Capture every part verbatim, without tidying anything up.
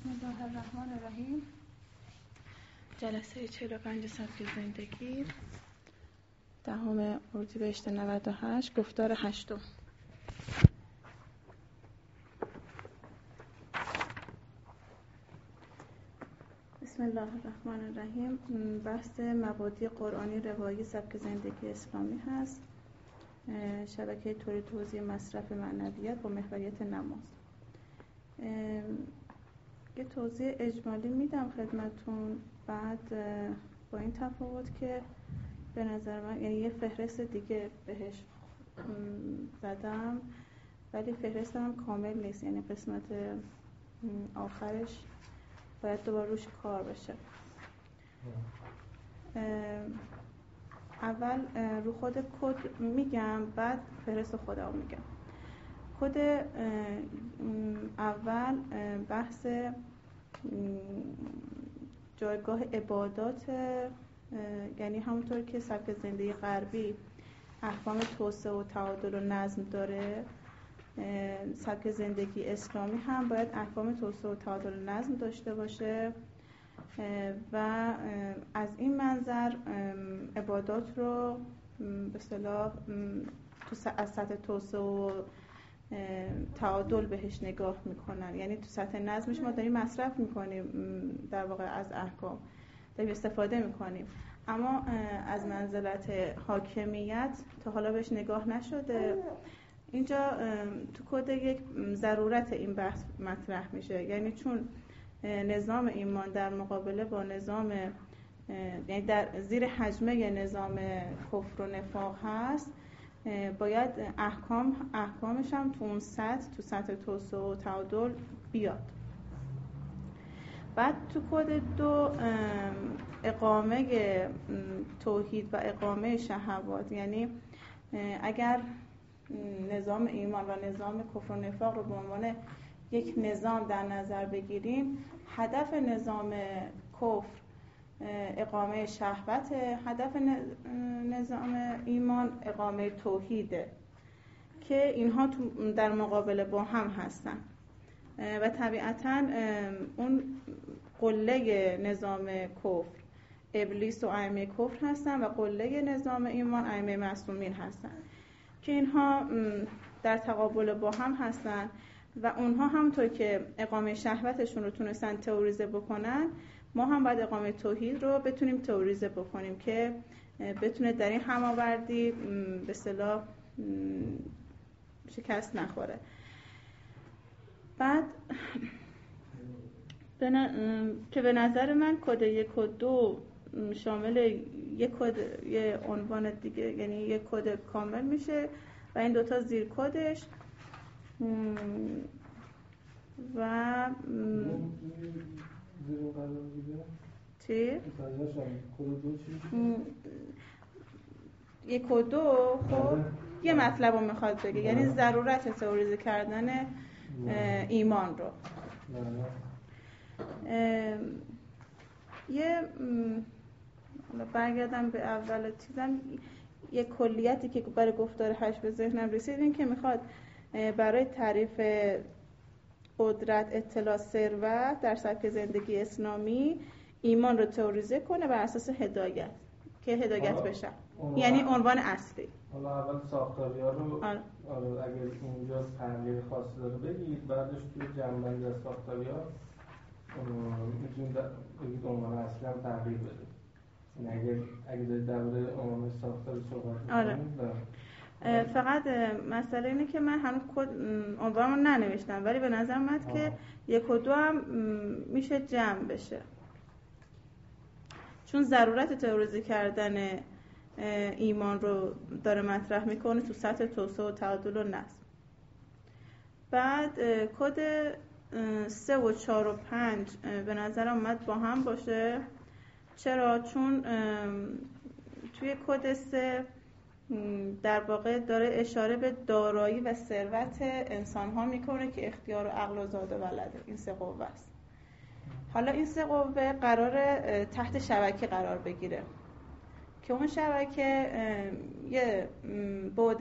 بسم الله الرحمن الرحیم. جلسه چهل و پنج سبک زندگی، دهم اردیبهشت نود و هشت، گفتار هشتم. بسم الله الرحمن الرحیم. بحث مبادی قرآنی روایی سبک زندگی اسلامی هست. شبکه تولید توزیع مصرف معنویات با محوریت نماز. یه توضیح اجمالی میدم خدمتون، بعد با این تفاوت که به نظر من یعنی یه فهرست دیگه بهش زدم، ولی فهرست هم کامل نیست، یعنی قسمت آخرش باید دوباره روش کار بشه. اول رو خود کد میگم، بعد فهرست خودم میگم. کد اول بحث جایگاه عبادات، یعنی همونطور که سبک زندگی غربی احکام توسعه و تعادل و نظم داره، سبک زندگی اسلامی هم باید احکام توسعه و تعادل و نظم داشته باشه و از این منظر عبادات رو به اصطلاح تو از سطح توسعه و تعادل بهش نگاه میکنن. یعنی تو سطح نظمش ما داریم مصرف میکنیم، در واقع از احکام داریم استفاده میکنیم، اما از منزلت حاکمیت تا حالا بهش نگاه نشده. اینجا تو کد یک ضرورت این بحث مطرح میشه، یعنی چون نظام ایمان در مقابله با نظام، یعنی در زیر حجمه نظام کفر و نفاق هست، باید احکام احکامش هم تو اون سطح تو سطح توسعه و تعادل بیاد. بعد تو کد دو اقامه توحید و اقامه شهوات، یعنی اگر نظام ایمان و نظام کفر و نفاق رو به عنوان یک نظام در نظر بگیریم، هدف نظام کفر اقامه شهوت، هدف نظام ایمان اقامه توحیده که اینها در مقابله با هم هستن و طبیعتاً اون قله نظام کفر ابلیس و ائمه کفر هستن و قله نظام ایمان ائمه معصومین هستن که اینها در تقابل با هم هستن و اونها همونطور که اقامه شهوتشون رو تونستن تئوریزه بکنن، ما هم باید اقامه توحید رو بتونیم تئوریزه بکنیم که بتونه در این هماوردی به اصطلاح شکست نخوره. بعد بنا... که به نظر من کد یک و دو شامل یک کد، یه عنوان دیگه، یعنی یک کد کامل میشه و این دوتا زیر کدش و چی؟ یک و دو خب یه مطلب رو میخواد بگه، یعنی ضرورت تئوریزه کردن ایمان رو. یه برگردم به اول چیزم، یه کلیتی که برای گفتار هشت به ذهنم رسید، این که میخواد برای تعریف قدرت، اطلاع، ثروت در سبک زندگی اسلامی ایمان رو تئوریزه کنه بر اساس هدایت، که هدایت بشه، یعنی عنوان اصلی. حالا اول ساختاری‌ها رو آره. آره اگر اونجا تغییر خاصی داره بگید، بعدش توی جنبندی از ساختاری‌ها میتونید بگید عنوان اصلی هم تغییر بده. یعنی اگر اگه دارید درباره عنوان ساختاری صحبت می‌کنید آره. فقط مسئله اینه که من هنوز کد عنوان رو ننوشتم، ولی به نظر اومد که یک و دو هم میشه جمع بشه، چون ضرورت تئوریزه کردن ایمان رو داره مطرح میکنه تو سطح توسعه و تعادل و نظم. بعد کد سه و چهار و پنج به نظر اومد با هم باشه. چرا؟ چون توی کد سه در واقع داره اشاره به دارایی و ثروت انسان ها میکنه که اختیار و عقل و زاد و ولده، این سه قوه است. حالا این سه قوه قراره تحت شبکه قرار بگیره که اون شبکه یه بعد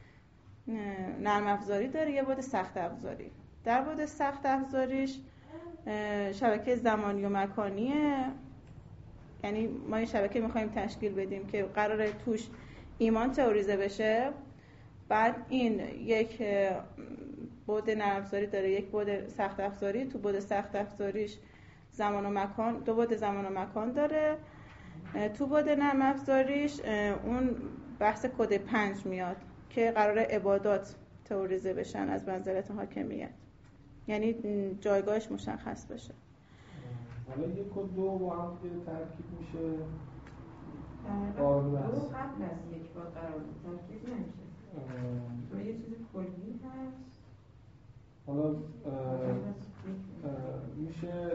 نرم افزاری داره، یه بعد سخت افزاری. در بعد سخت افزاریش شبکه زمانی و مکانیه، یعنی ما این شبکه میخوایم تشکیل بدیم که قراره توش ایمان تئوریزه بشه. بعد این یک بعد نرم افزاری داره، یک بعد سخت افزاری. تو بعد سخت افزاریش زمان و مکان، دو بعد زمان و مکان داره. تو بعد نرم افزاریش اون بحث کد پنج میاد که قراره عبادات تئوریزه بشن از منزلت حاکمیت، یعنی جایگاهش مشخص بشه. حالا یک و دو با هم که ترکیب میشه، دو قبل از یک با قرار ترکیب نمیشه. تو یه چیز کلی هست. حالا میشه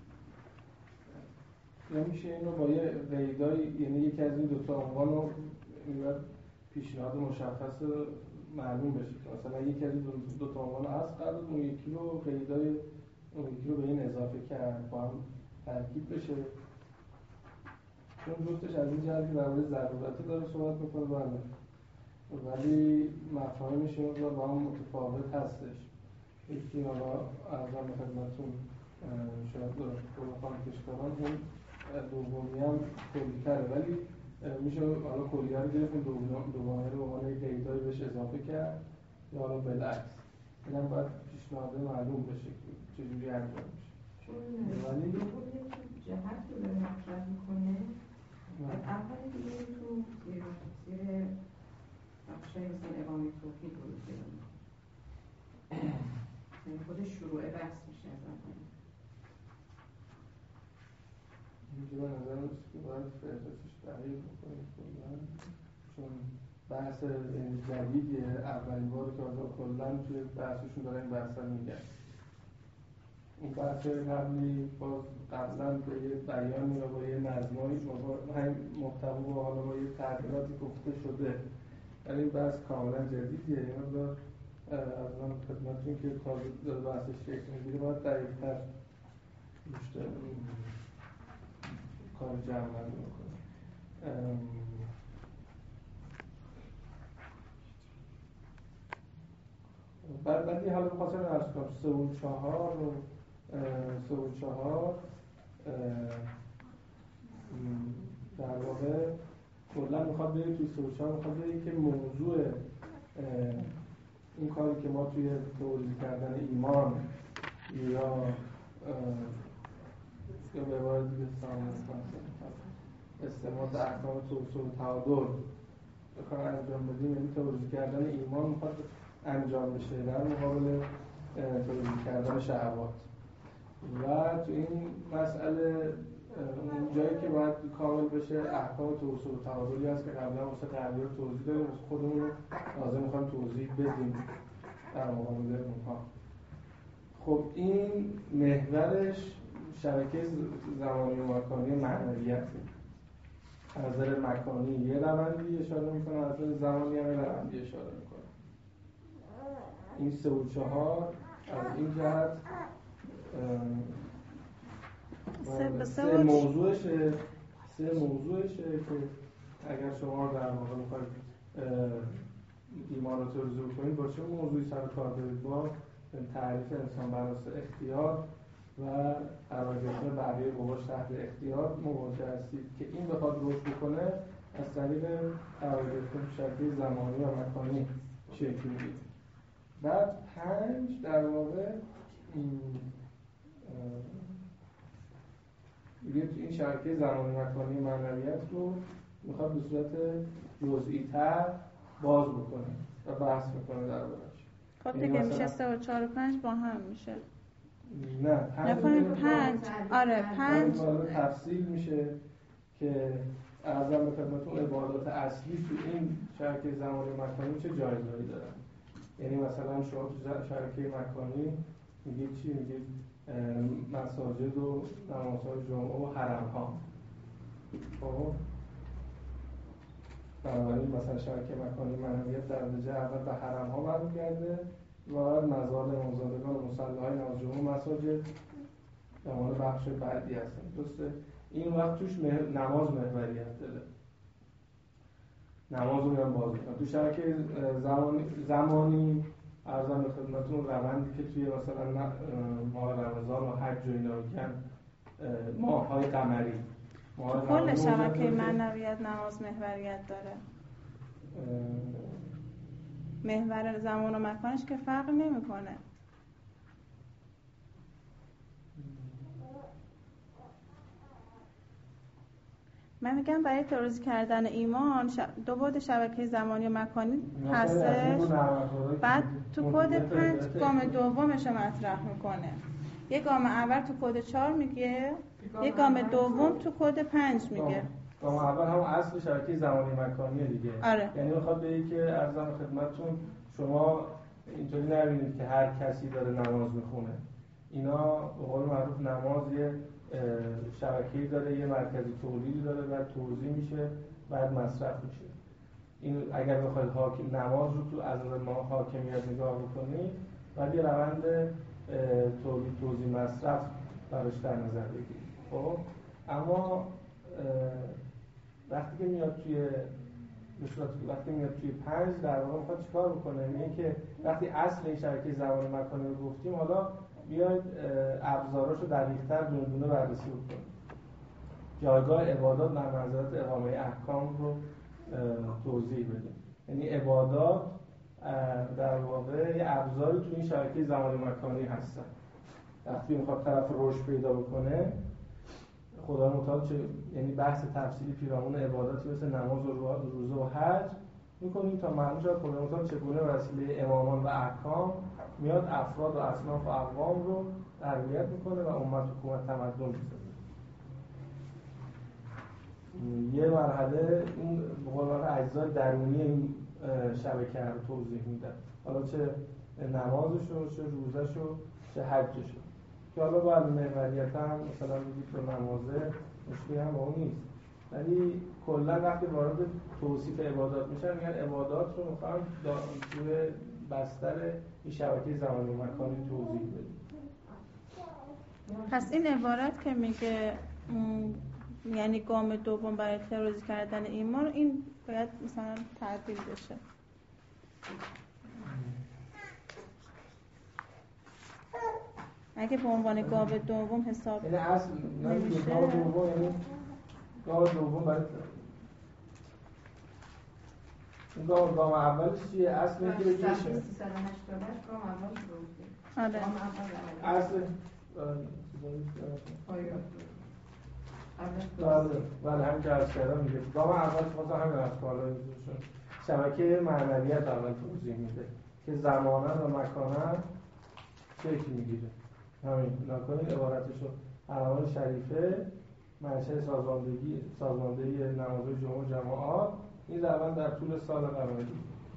یا میشه اینو با یه قیدای، یعنی یکی از این دوتا عنوان رو پیشنهاد مشخص معلوم بشه که مثلا یکی از این دوتا عنوان هست، قبل اون یکی رو قیدای اون یکی رو به این اضافه کرد با هم ترکیب بشه، چون جفتش از این جهت که در مورد ضرورت داره صحبت میکنه بله، ولی مفاهیمش این رو با هم متفاوت هستش. یکی حالا ارزم به خدمتتون شاید رو بخوام پیش کنم، اون دومی هم کلی‌تره، ولی میشه حالا کلیه رو گرفتیم دومی رو به عنوان قیدایی بهش اضافه کرد یا حالا بالعکس. این هم باید پیشنهاد معلوم بشه که چجوری انجام میشه. چون ولی دوم یک جهت رو داره مطرح میکنه. اولی که این تو زیر زیر بخشای مثل اقامه توحید رو بگیرم، یعنی خودش شروع بحث میشه از اولی. اینجا به نظر میشه که باید فهرستش تغییر بکنیم، چون بحث جدیدیه، اولین بار که آزا کلن توی بحثشون داره این بحث رو میگن. اون بحث قبلی باز قبلا به یه بیانی و با یه نظمایی همین محتوا و حالا با یه تغییراتی گفته شده، ولی این بحث کاملا جدیدیه. این مقدار از من خدمتتون که تازه داره بحثش شکل میگیره باید دقیق‌تر بیشتر کار جمع‌بندی میکنه. بعد بعدی حالا بخواستم عرض کنم سه و چهار و سه و چهار در واقع کلا میخواد بگه توی سه و چهار میخواد بگه که موضوع این کاری که ما توی توضیح کردن ایمان یا یا به عبارت دیگه استعمال احکام توسعه و تعادل بخوام انجام بدیم، یعنی توضیح کردن ایمان میخواد انجام بشه در مقابل توضیح کردن شهوات. و تو این مسئله اون جایی که باید کامل بشه احکام توسعه و تعادلی هست که قبلا واسه تغییر توضیح داریم، خودمون رو لازم میخوایم توضیح بدیم در مقابل اونها. خب این محورش شبکه زمانی و مکانی معنویت از نظر مکانی یه روندی اشاره میکنه، از نظر زمانی هم یه روندی اشاره میکنه. این سه و چهار از این جهت سه, سه موضوعشه سه موضوعشه که اگر شما در واقع میخواید ایمان رو توضیح کنید با چه موضوعی سر کار دارید؟ با تعریف انسان بر اساس اختیار و قرار گرفتن بقیه قواش تحت اختیار مواجه هستید که این بخواد رشد بکنه از طریق قرار گرفتن شکل زمانی و مکانی شکل میگیره. بعد پنج در واقع این شبکه زمانی مکانی معنویت رو میخواد به صورت جزئی تر باز بکنه و بحث میکنه در بارش. خب دیگه میشه سه و چهار و پنج با هم میشه. نه پنج پنج آره پنج تفصیل میشه که ارزم به خدمتتون عبادات اصلی تو این شبکه زمانی مکانی چه جایگاهی دارن. یعنی مثلا شما تو شبکه مکانی میگید چی؟ میگید مساجد و نمازهای جمعه و حرم ها. خب بنابراین مثلا شبکه مکانی معنویت در درجه اول به حرم ها برمیگرده و مزار امامزادگان و مصلی‌های نماز جمعه و مساجد در مورد بخش بعدی هستن. درسته؟ این وقت توش نماز محوریت داره. نماز رو میان باز میکنن. تو شبکه زمانی زمانی ارزم به خدمتتون روندی که توی مثلا ماه رمضان و حج و اینا میگن ماه‌های قمری، کل شبکه معنویت نماز محوریت داره. محور زمان و مکانش که فرق نمیکنه. من میگم برای ترویج کردن ایمان دو بعد شبکه زمانی و مکانی هستش. بعد تو کد پنج گام دومش رو مطرح میکنه. یه گام اول تو کد چهار میگه، یه گام دوم تو کد پنج میگه. گام اول هم اصل شبکه زمانی مکانیه دیگه. آره. یعنی میخواد بگه که ارزم خدمتتون شما اینطوری نبینید که هر کسی داره نماز میخونه. اینا به قول معروف نماز یه شبکه‌ای داره، یه مرکزی تولیدی داره و توزیع میشه بعد مصرف میشه. این اگر بخواید حاکم نماز رو تو از ما حاکمیت نگاه بکنید بعد یه روند تولید توزیع مصرف براش در نظر بگیرید. خب اما وقتی که میاد توی به صورت وقتی میاد توی پنج در واقع میخواد چیکار بکنه؟ میگه که وقتی اصل این شبکه زمان مکانی رو گفتیم حالا بیاید ابزاراشو دقیق‌تر دونه دونه بررسی بکنیم. جایگاه عبادات در منزلت اقامه احکام رو توضیح بدیم. یعنی عبادات در واقع یه ابزاری تو این شبکه زمان مکانی هستن. وقتی میخواد طرف رشد پیدا بکنه خدا متعال چه یعنی بحث تفصیلی پیرامون عباداتی مثل نماز و روزه و حج میکنیم تا معلوم شد خدا متعال چگونه وسیله امامان و احکام میاد افراد و اصناف و اقوام رو تربیت میکنه و امت حکومت تمدن میسازه. یه مرحله این به قول معروف اجزای درونی این شبکه رو توضیح میدن. حالا چه نمازشو، چه روزشو، چه حجشو. که حالا با محوریت هم مثلا بگید تو نمازه مشکلی هم با اون نیست. ولی کلا وقتی وارد توصیف عبادات میشن میگن عبادات رو میخوام توی بستر این شبکه زمانی و مکانی توضیح بدیم. پس این عبارت که میگه یعنی گام دوم برای ترویج کردن ایمان این باید مثلا تعدیل بشه. اگه به عنوان گام دوم حساب یعنی اصل نمیشه گام دوم یعنی گام دوم برای این گام گام اولش چیه؟ اصل اینکه بگیشه سیصد و هشتاد و هشت گام اولش رو گفتیم. آره. گام اول اصل پایان بله بله همین که عرض کردم میگه گام اول خواستم همین از کالا میزوشون شبکه معنویت اول توضیح میده که زمانن و مکانن شکل میگیره. همین نکنید عبارتشو علامات شریفه منشأ سازماندهی سازماندهی نمازهای جمعه و جماعات این روند در طول سال قمری.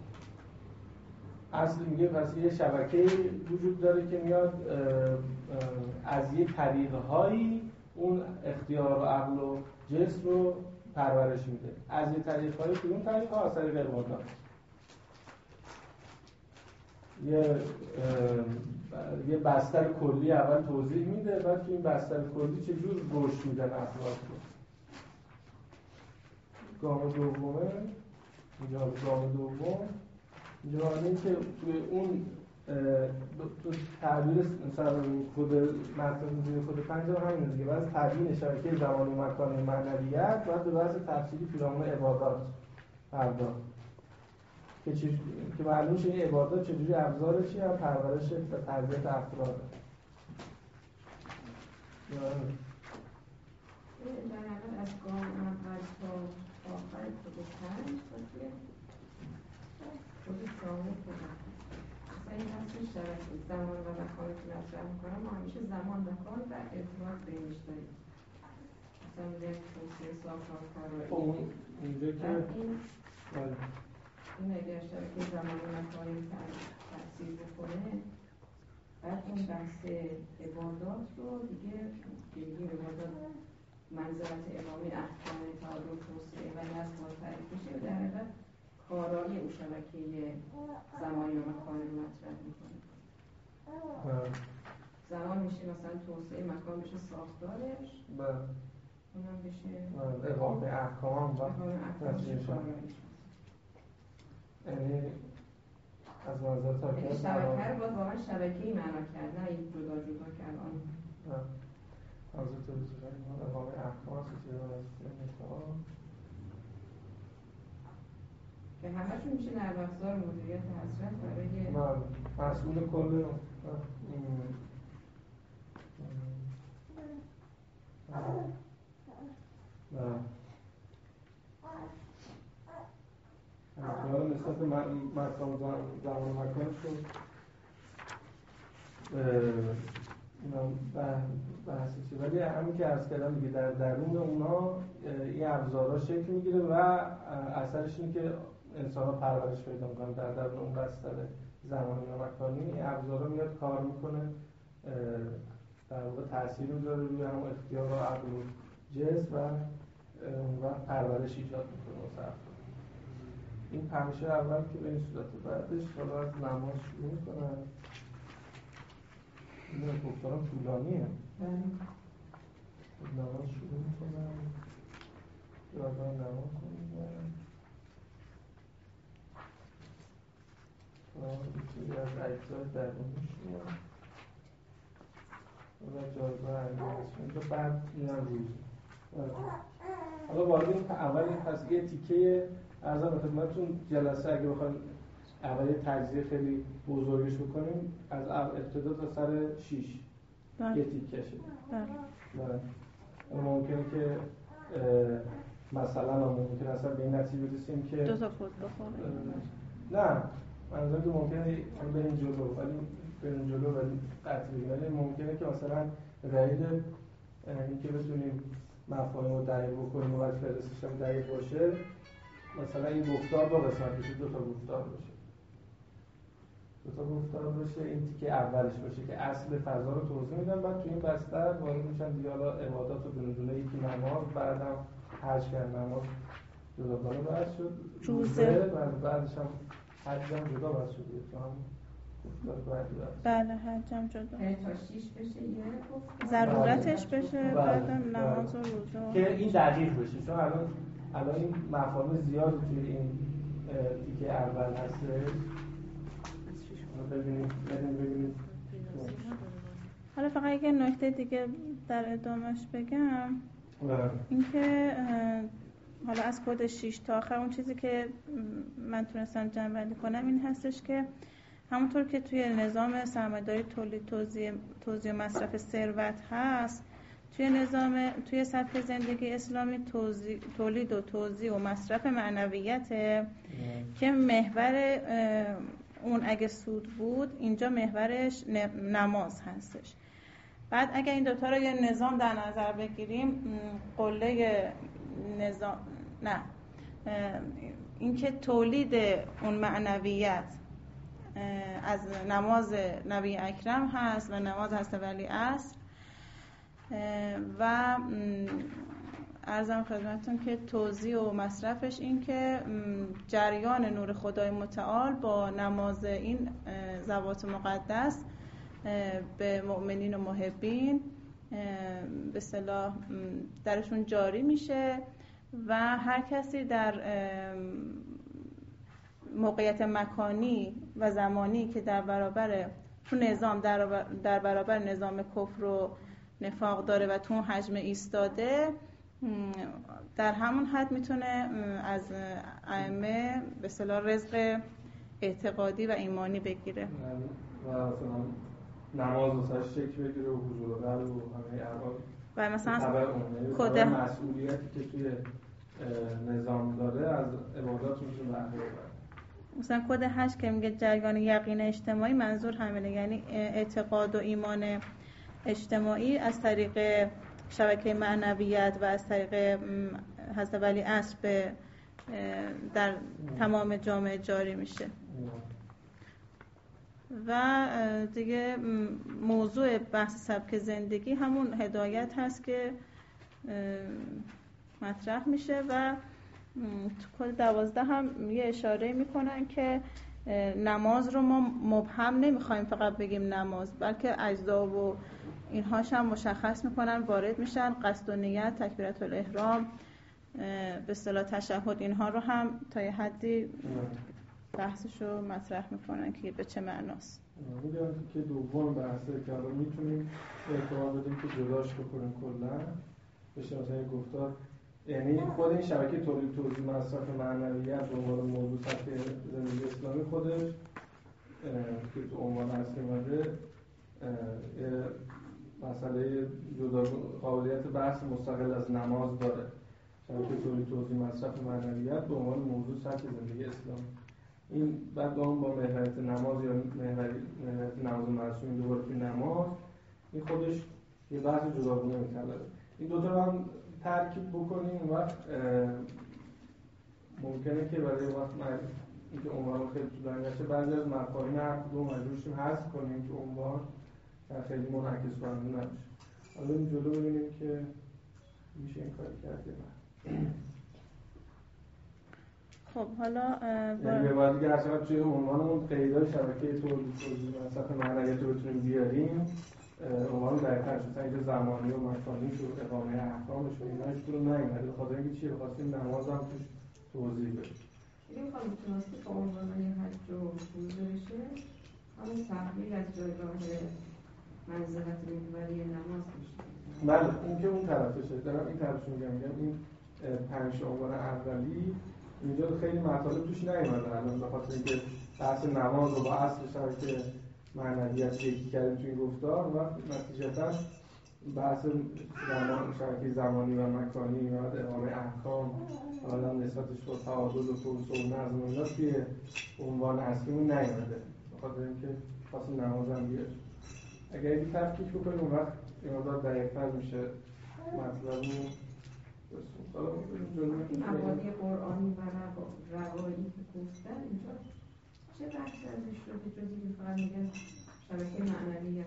اصل میگه پس یه شبکه وجود داره که میاد از یه طریق‌هایی اون اختیار و عقل و جسم رو پرورش میده. از یه طریق‌هایی که اون طریق‌ها از طریق عبادات یه یه بستر کلی اول توضیح میده بعد تو این بستر کلی چجور رشد میدن افراد رو. گام دومه اینجا گام دوم اینجا این که توی اون تو تعبیر مثلا کد متن کد پنج هم همین دیگه واسه تبیین شبکه زمانی و مکانی معنویت بعد به واسه تفصیلی پیرامون عبادات پرداخت که چی که معلوم شه این عبادات چجوری ابزار چی هم پرورش و تربیت افراد. در حال از گام اول تا آخر کد پنج باشه کد چهار مثلا این هستش شبکه زمان و مکان که مطرح میکنم ما همیشه زمان و مکان و ارتباط بینش داریم. مثلا میگه توصیه ساختار فرایی اینجا که این اگر شبکه زمان و مکانی تفسیر بکنه بعد اون بحث عبادات رو دیگه دیگه عبادات منظرت اقامه احکام تعادل توسعه و نظم و تعریف میشه و در حقیقت کارایی اون شبکه زمانی و مکانی رو مطرح میکنه. زمان میشه مثلا توسعه، مکان میشه ساختارش اونم بشه اقامه احکام و اقامه احکام یعنی از منظر تاکید شبکه رو باید واقعا شبکه‌ای معنا کرد، نه این جدا جدا کردن. نه منظور تو بزرگ مقام احکام هست که مثلا که همه‌شون میشه نرم افزار مدیریت حسرت برای من مسئول کل نه نسبت به مقام زمان مکان شد اینا بحث چی، ولی همین که عرض کردم دیگه در درون اونا این ابزارها شکل میگیره و اثرش اینه که انسان ها پرورش پیدا میکنن در درون اون بستر زمانی و مکانی. این ابزارها میاد کار میکنه، در واقع تأثیر میذاره روی همون اختیار و عقل و جسم و اون وقت پرورش ایجاد میکنه واسه افراد. این پنجشه اول که به این صورت، بعدش حالا از نماز شروع میکنن. این گفتارم طولانیه. نماز شروع میکنن، جایگاه نماز کنیم و یکی از اجزای درونیش میاد و جایگاه انجامش میاد. بعد این هم روز حالا وارد این اول این پس یه تیکه ارزم خدمتتون جلسه اگه بخوایم اول یه تجزیه خیلی بزرگش بکنیم از ابتدا تا سر شیش یه تیکشه. بله. ممکنه که مثلا ممکن اصلا به این نتیجه برسیم که دو تا فوت بخوره. نه منظورم که ممکنه بریم جلو ولی بریم جلو ولی قطعی بگیم، ولی ممکنه که مثلا دلیل اینکه بتونیم مفاهیم رو دقیق بکنیم و وقت فرستش هم دقیق باشه مثلا این گفتار دو قسمت بشه، دو تا گفتار باشه دو تا گفتار باشه این تیکه اولش باشه که اصل فضا رو توضیح میدن، بعد تو این بستر وارد میشن دیگه حالا عبادات رو دونه دونه، یکی نماز، بعدم حج کردن، نماز جداگانه بحث شد، روزه، بعد بعدش هم حج هم جدا بحث شد تو هم گفتار بعدی بحث. بله حج هم جدا تا شیش بشه یه گفت ضرورتش بشه، بعدم نماز و روزه که این دقیق بشه، چون الان الان این مفاهیم زیاد توی این تیکه اول هستش. ببینید ببینید حالا فقط یه نکته دیگه در ادامهش بگم، اینکه حالا از کد شش تا آخر اون چیزی که من تونستم جمع‌بندی کنم این هستش که همونطور که توی نظام سرمایه‌داری تولید توزیع توزیع مصرف ثروت هست، توی نظام توی سبک زندگی اسلامی توزیع تولید و توزیع و مصرف معنویته که محور اون اگه سود بود اینجا محورش نماز هستش. بعد اگه این دوتا رو یه نظام در نظر بگیریم، قله نظام نه اینکه تولید اون معنویت از نماز نبی اکرم هست و نماز هست ولی عصر و عرضم خدمتتون که توزیع و مصرفش این که جریان نور خدای متعال با نماز این ذوات مقدس به مؤمنین و محبین به اصطلاح درشون جاری میشه و هر کسی در موقعیت مکانی و زمانی که در برابر تو نظام در برابر نظام کفر و نفاق داره و تو حجم ایستاده، در همون حد میتونه از ائمه به اصطلاح رزق اعتقادی و ایمانی بگیره و مثلا نماز واسه شکل بگیره و حضور قلب و همه اعمال و مثلا کد مسئولیتی که توی نظام داره از عبادات میتونه بهره ببره. مثلا کد هشت که میگه جریان یقین اجتماعی، منظور همینه، یعنی اعتقاد و ایمان اجتماعی از طریق شبکه معنویت و از طریق حضرت ولی عصر به در تمام جامعه جاری میشه. و دیگه موضوع بحث سبک زندگی همون هدایت هست که مطرح میشه و تو کد دوازده هم یه اشاره میکنن که نماز رو ما مبهم نمیخوایم فقط بگیم نماز، بلکه اجزا و اینهاش هم مشخص میکنن، وارد میشن، قصد و نیت، تکبیرت الاحرام، به اصطلاح تشهد، اینها رو هم تا یه حدی بحثش رو مطرح میکنن که به چه معناست. میگم که دوم بحثه که الان میتونیم اعتماد بدیم که جداش بکنیم کلا بشه مثلا گفتار، یعنی خود این شبکه تولید توزیع مصرف معنویت به عنوان موضوع سطح زندگی اسلامی خودش که تو عنوان اصلی اومده مسئله جدا قابلیت بحث مستقل از نماز داره. شبکه تولید توزیع مصرف معنویت به عنوان موضوع سطح زندگی اسلامی، این بعد اون با محوریت نماز یا محوریت نماز مرسومی دوباره توی نماز، این خودش یه بحث جداگانه می‌طلبه. این دو تا رو هم ترکیب بکنیم اون وقت ممکنه که برای وقت اینکه عنوان خیلی طولانی باشه بعضی از مفاهیم هر کدوم مجبور شیم حذف کنیم که عنوان خیلی منعکس کننده نباشه. حالا این جلو ببینیم که میشه این کاری کرد یا نه. خب حالا یعنی باید دیگه هر چقدر توی عنوان اون قیدای شبکه تولید توزیع مصرف معنویت رو بتونیم بیاریم عنوان دقیق‌تر شد. اینجا زمانی و مکانی شد، اقامه احکامش و ایناش تو رو نیومده به خاطر اینکه چیه بخواستیم نماز هم توش توضیح بدیم. این میخوام متناسب با عنوان حج و روزه بشه همون تحلیل از جایگاه منزلت محوری نماز میشه. بله اون که اون طرفشه، دارم این طرفش میگم میگم این پنج عنوان اولی اینجا خیلی مطالب توش نیومده الان به خاطر اینکه بحث نماز رو با اصل شبکه معنویت یکی کردیم توی گفتار و نتیجتاً بحث زمان شبکه زمانی و مکانی و اقامه احکام حالا نسبتش با تعادل و توسع و نظم و اینا توی عنوان اصلیمون نیومده به خاطر اینکه خاص نماز هم بیاد. اگر یکی تفکیک بکنیم اون وقت این مقدار دقیق‌تر میشه مطلبمون. حالا این مبانی قرآنی و روایی که گفتن اینجا چه بخشی ازش رو که جزی که فقط میگن شبکه معنویت،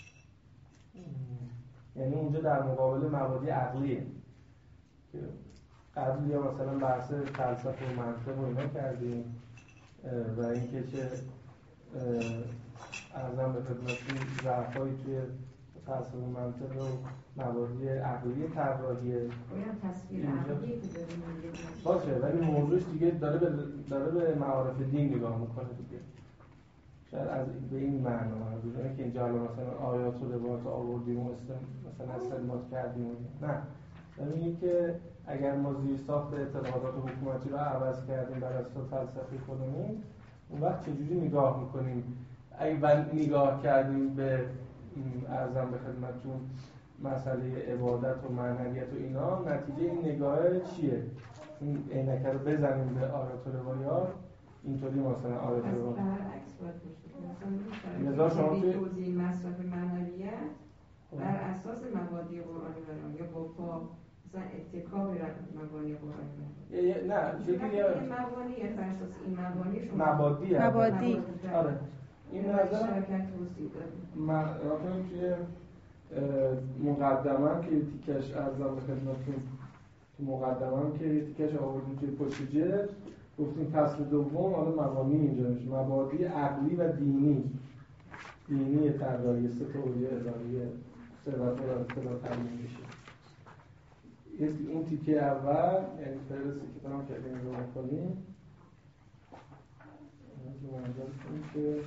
یعنی اونجا در مقابل مبادی عقلیه که قبلی یا مثلا بحث فلسفه و منطق و اینا کردیم و اینکه چه ارزم به خدمتتون ضعفایی توی فلسفه و منطق و مبادی عقلی طراحیه باید تصویر عقلی که داریم باشه ولی موضوعش دیگه داره به داره به معارف دین نگاه میکنه دیگه. شاید از به این معنا منظوره که اینجا مثلا آیات و روایات آوردیم و مثلا استنباط کردیم نه، یعنی که اگر ما زیرساخت اعتقادات حکومتی رو عوض کردیم بر اساس فلسفه خودمون اون وقت چجوری نگاه میکنیم؟ اگه نگاه کردیم به ارزم به خدمتتون مسئله عبادت و معنویت و اینا، نتیجه این نگاه چیه؟ این عینکه رو بزنیم به آیات و روایات اینطوری مثلا آیات و روایات برعکس باید باشه. مثلا شما توضیح مصرف معنویت بر اساس مبادی قرآنی و یا با پا مثلا اتکا به مبانی قرآنی نه چیزی یه مبانی یا بر اساس این مبانی شما مبادی مبادی آره این نظر شرکت توضیح داریم. من راکنم توی مقدمه که تیکش ارزم به خدمتتون تو مقدمه که تیکش آوردیم توی پشت جلد گفتیم فصل دوم حالا مبانی اینجا میشه مبادی عقلی و دینی دینی طراحی ستوری اداری ثروت و اطلاع تعیین میشه. اون تیکه اول یعنی فهرستی که تمام کردیم رو بکنیم منظور کنیم که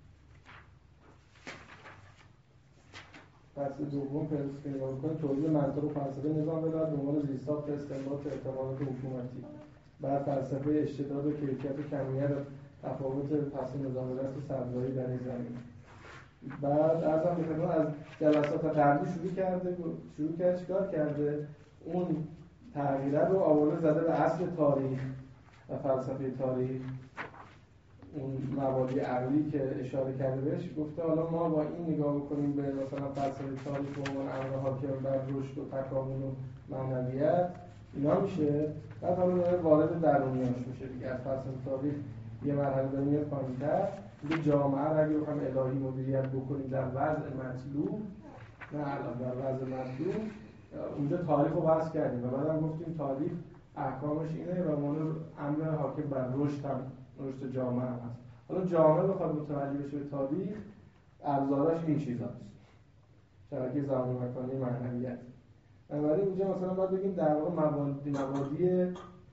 فصل دوم فهرستی که نگاه بکنیم تولید منطق و فلسفه نظام ولایت به عنوان زیرساخت استنباط اعتقادات حکومتی بعد فلسفه اشتداد و کیفیت و کمیت تفاوت پس نظام ولایت و سرمایه‌ای در این زمین. بعد ارزم به خدمت از جلسات قبلی شروع کرده شروع کرد چیکار کرده اون تغییره رو آورده زده به اصل تاریخ و فلسفه تاریخ اون مبادی عقلی که اشاره کرده بهش گفته حالا ما با این نگاه بکنیم به مثلا فلسفه تاریخ به عنوان امر حاکم بر رشد و تکامل و معنویت اینا میشه. بعد حالا وارد درونیاش میشه دیگه از فلسفه تاریخ یه مرحله داره میاد پایین‌تر دیگه جامعه رو اگه بخوایم الهی مدیریت بکنیم در وضع مطلوب نه الان در وضع مطلوب اونجا تاریخ رو بحث کردیم و بعدم گفتیم تاریخ احکامش اینه و مورد امر حاکم بر رشد هم رشد جامعه هم هست. حالا جامعه بخواد متولی بشه به تاریخ ابزاراش این چیزاست شبکه زمان مکانی معنویت. بنابراین اینجا مثلا باید بگیم در واقع مبادی مبادی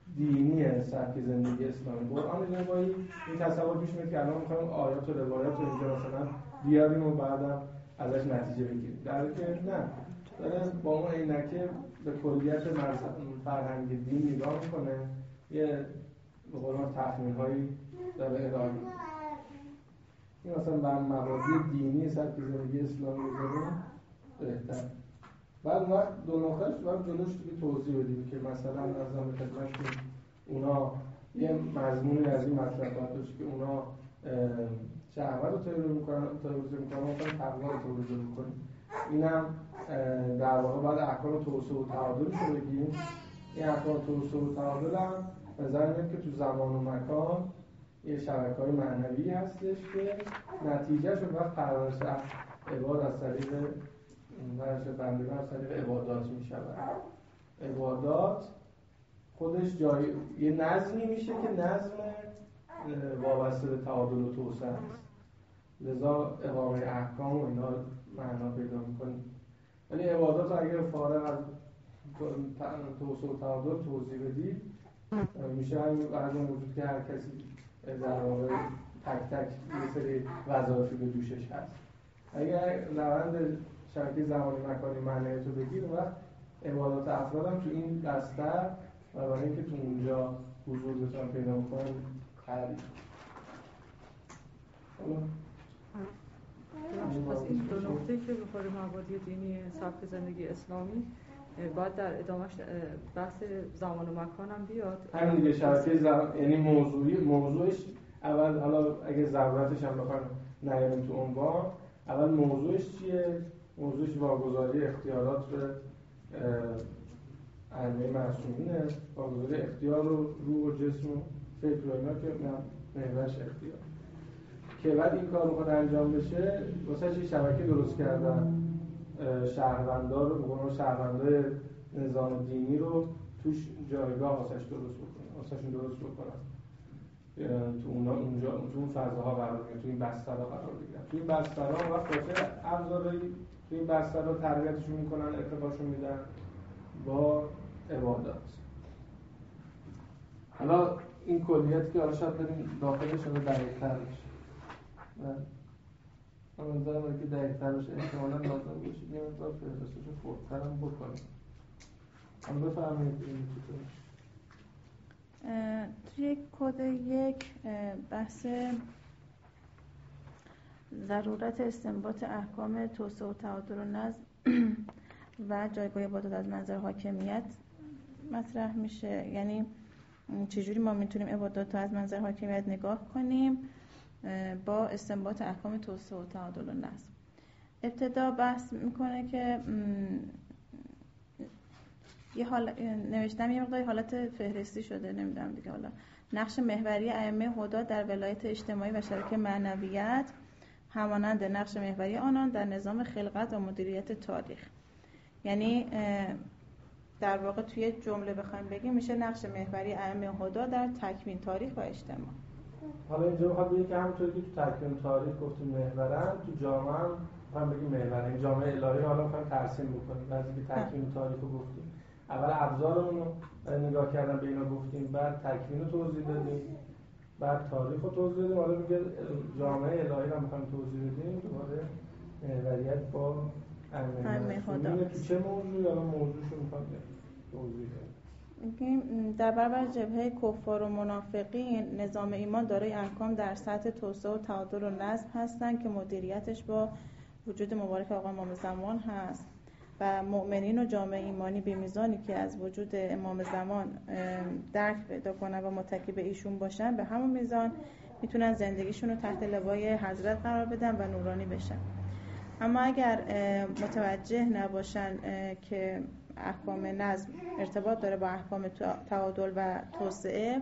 دینی سبک زندگی اسلامی. قرآن الهی این تصور پیش میاد که الان می‌خوایم آیات و روایات رو اینجا مثلا بیاریم و بعدم ازش نتیجه بگیریم، در حالی که نه، داره با اون عینکه به کلیت فرهنگ دین نگاه میکنه، یه به قرآن تخمین‌هایی داره ارائه میده. این مثلا بر مبادی دینی سبک زندگی اسلامی بذاریم بهتر. بعد وقت دو نقطهش باید جلوش دیگه توضیح بدیم که مثلا از همه خدمتشون اونا یه مضمونی از این مطلب باید داشت که اونا شهوت رو ترویج میکنن ترویج میکنن و مثلا تقوا رو ترویج میکنیم. اینم در واقع باید احکام توسعه و تعادلش رو بگیم. این احکام توسعه و تعادل هم نظر میاد که تو زمان و مکان یه شبکه‌های معنوی هستش که نتیجهش رو وقت پرورش عباد از طریق پرورش بندگان از طریق عبادات میشود. عبادات خودش جای یه نظمی میشه که نظم وابسته به تعادل و توسعه است. لذا اقامه احکام و اینا معنا پیدا میکنه. ولی عبادات اگر فارغ از توسعه و تعادل توضیح بدید میشه همین بعضی موجود که هر کسی در واقع تک تک یه سری وظایفی به دوشش هست. اگر روند شبکه زمانی مکانی معنیت رو بگیر و عبادات افراد هم تو این بستر و برای اینکه تو اونجا حضور بتونن پیدا کنن تعریف. پس این دو نقطه که بخوره مبادی دینی سبک زندگی اسلامی باید در ادامهش بحث زمان و مکان هم بیاد. همین دیگه شبکه زمان، یعنی موضوعی موضوعش اول، حالا اگه ضرورتش هم بخوایم نیاریم تو عنوان، اول موضوعش چیه؟ موضوعش واگذاری اختیارات به ائمه معصومینه، واگذاری اختیار رو روح و جسم و فکر و اینا که محورش اختیار. که بعد این کار بخواد انجام بشه واسه یه شبکه درست کردن، شهروندار رو بگم شهروندای نظام دینی رو توش جایگاه واسش درست بکنن، واسهشون درست بکنن، تو اونا اونجا تو اون فضاها قرار بگیرن، تو این بسترها قرار بگیرن. تو این بسترها وقت واسه ابزارهای تو این بسترها تربیتشون میکنن، ارتقاشون میدن با عبادات. حالا این کلیت که حالا شاید بریم داخلش رو دقیق‌تر بشه. من منظورم که دقیق‌تر بشه احتمالاً لازم باشه یه مقدار فهرستش رو فوق‌تر هم بکنیم. اما بفرمایید این چطور توی کد یک بحث ضرورت استنباط احکام توسعه و تعادل و نظم و جایگاه عبادات از منظر حاکمیت مطرح میشه. یعنی چجوری ما میتونیم عبادات رو از منظر حاکمیت نگاه کنیم با استنباط احکام توسعه و تعادل و نظم. ابتدا بحث میکنه که یه حال نوشتم یه مقدار حالت فهرستی شده، نمیدونم دیگه. حالا نقش محوری ائمه هدی در ولایت اجتماعی و شبکه معنویت همانند نقش محوری آنان در نظام خلقت و مدیریت تاریخ. یعنی در واقع توی جمله بخوایم بگیم میشه نقش محوری ائمه هدی در تکوین تاریخ و اجتماع. حالا اینجا میخواد بگه که همونطوری که تو تکوین تاریخ گفتیم محورن، تو جامعه هم میخوام بگیم محورن. این جامعه الهی حالا میخوام ترسیم بکنیم. بعضی که تکوین تاریخ رو گفتیم، اول ابزارمون رو نگاه کردن به اینا گفتیم، بعد تکوین رو توضیح دادیم، بعد تاریخ رو توضیح دادیم. حالا میگه جامعه الهی رو میخوام توضیح بدیم، دوباره محوریت با ائمه هدی تو چه موضوعی یا موضوعشو میخوام توضیح بدیم. در برابر جبهه کفار و منافقین نظام ایمان دارای احکام در سطح توسعه و تعادل و نظم هستند که مدیریتش با وجود مبارک آقا امام زمان هست و مؤمنین و جامعه ایمانی به میزانی که از وجود امام زمان درک پیدا کنن و متکی به ایشون باشن، به همون میزان میتونن زندگیشون رو تحت لوای حضرت قرار بدن و نورانی بشن. اما اگر متوجه نباشن که احکام نظم ارتباط داره با احکام تعادل و توسعه،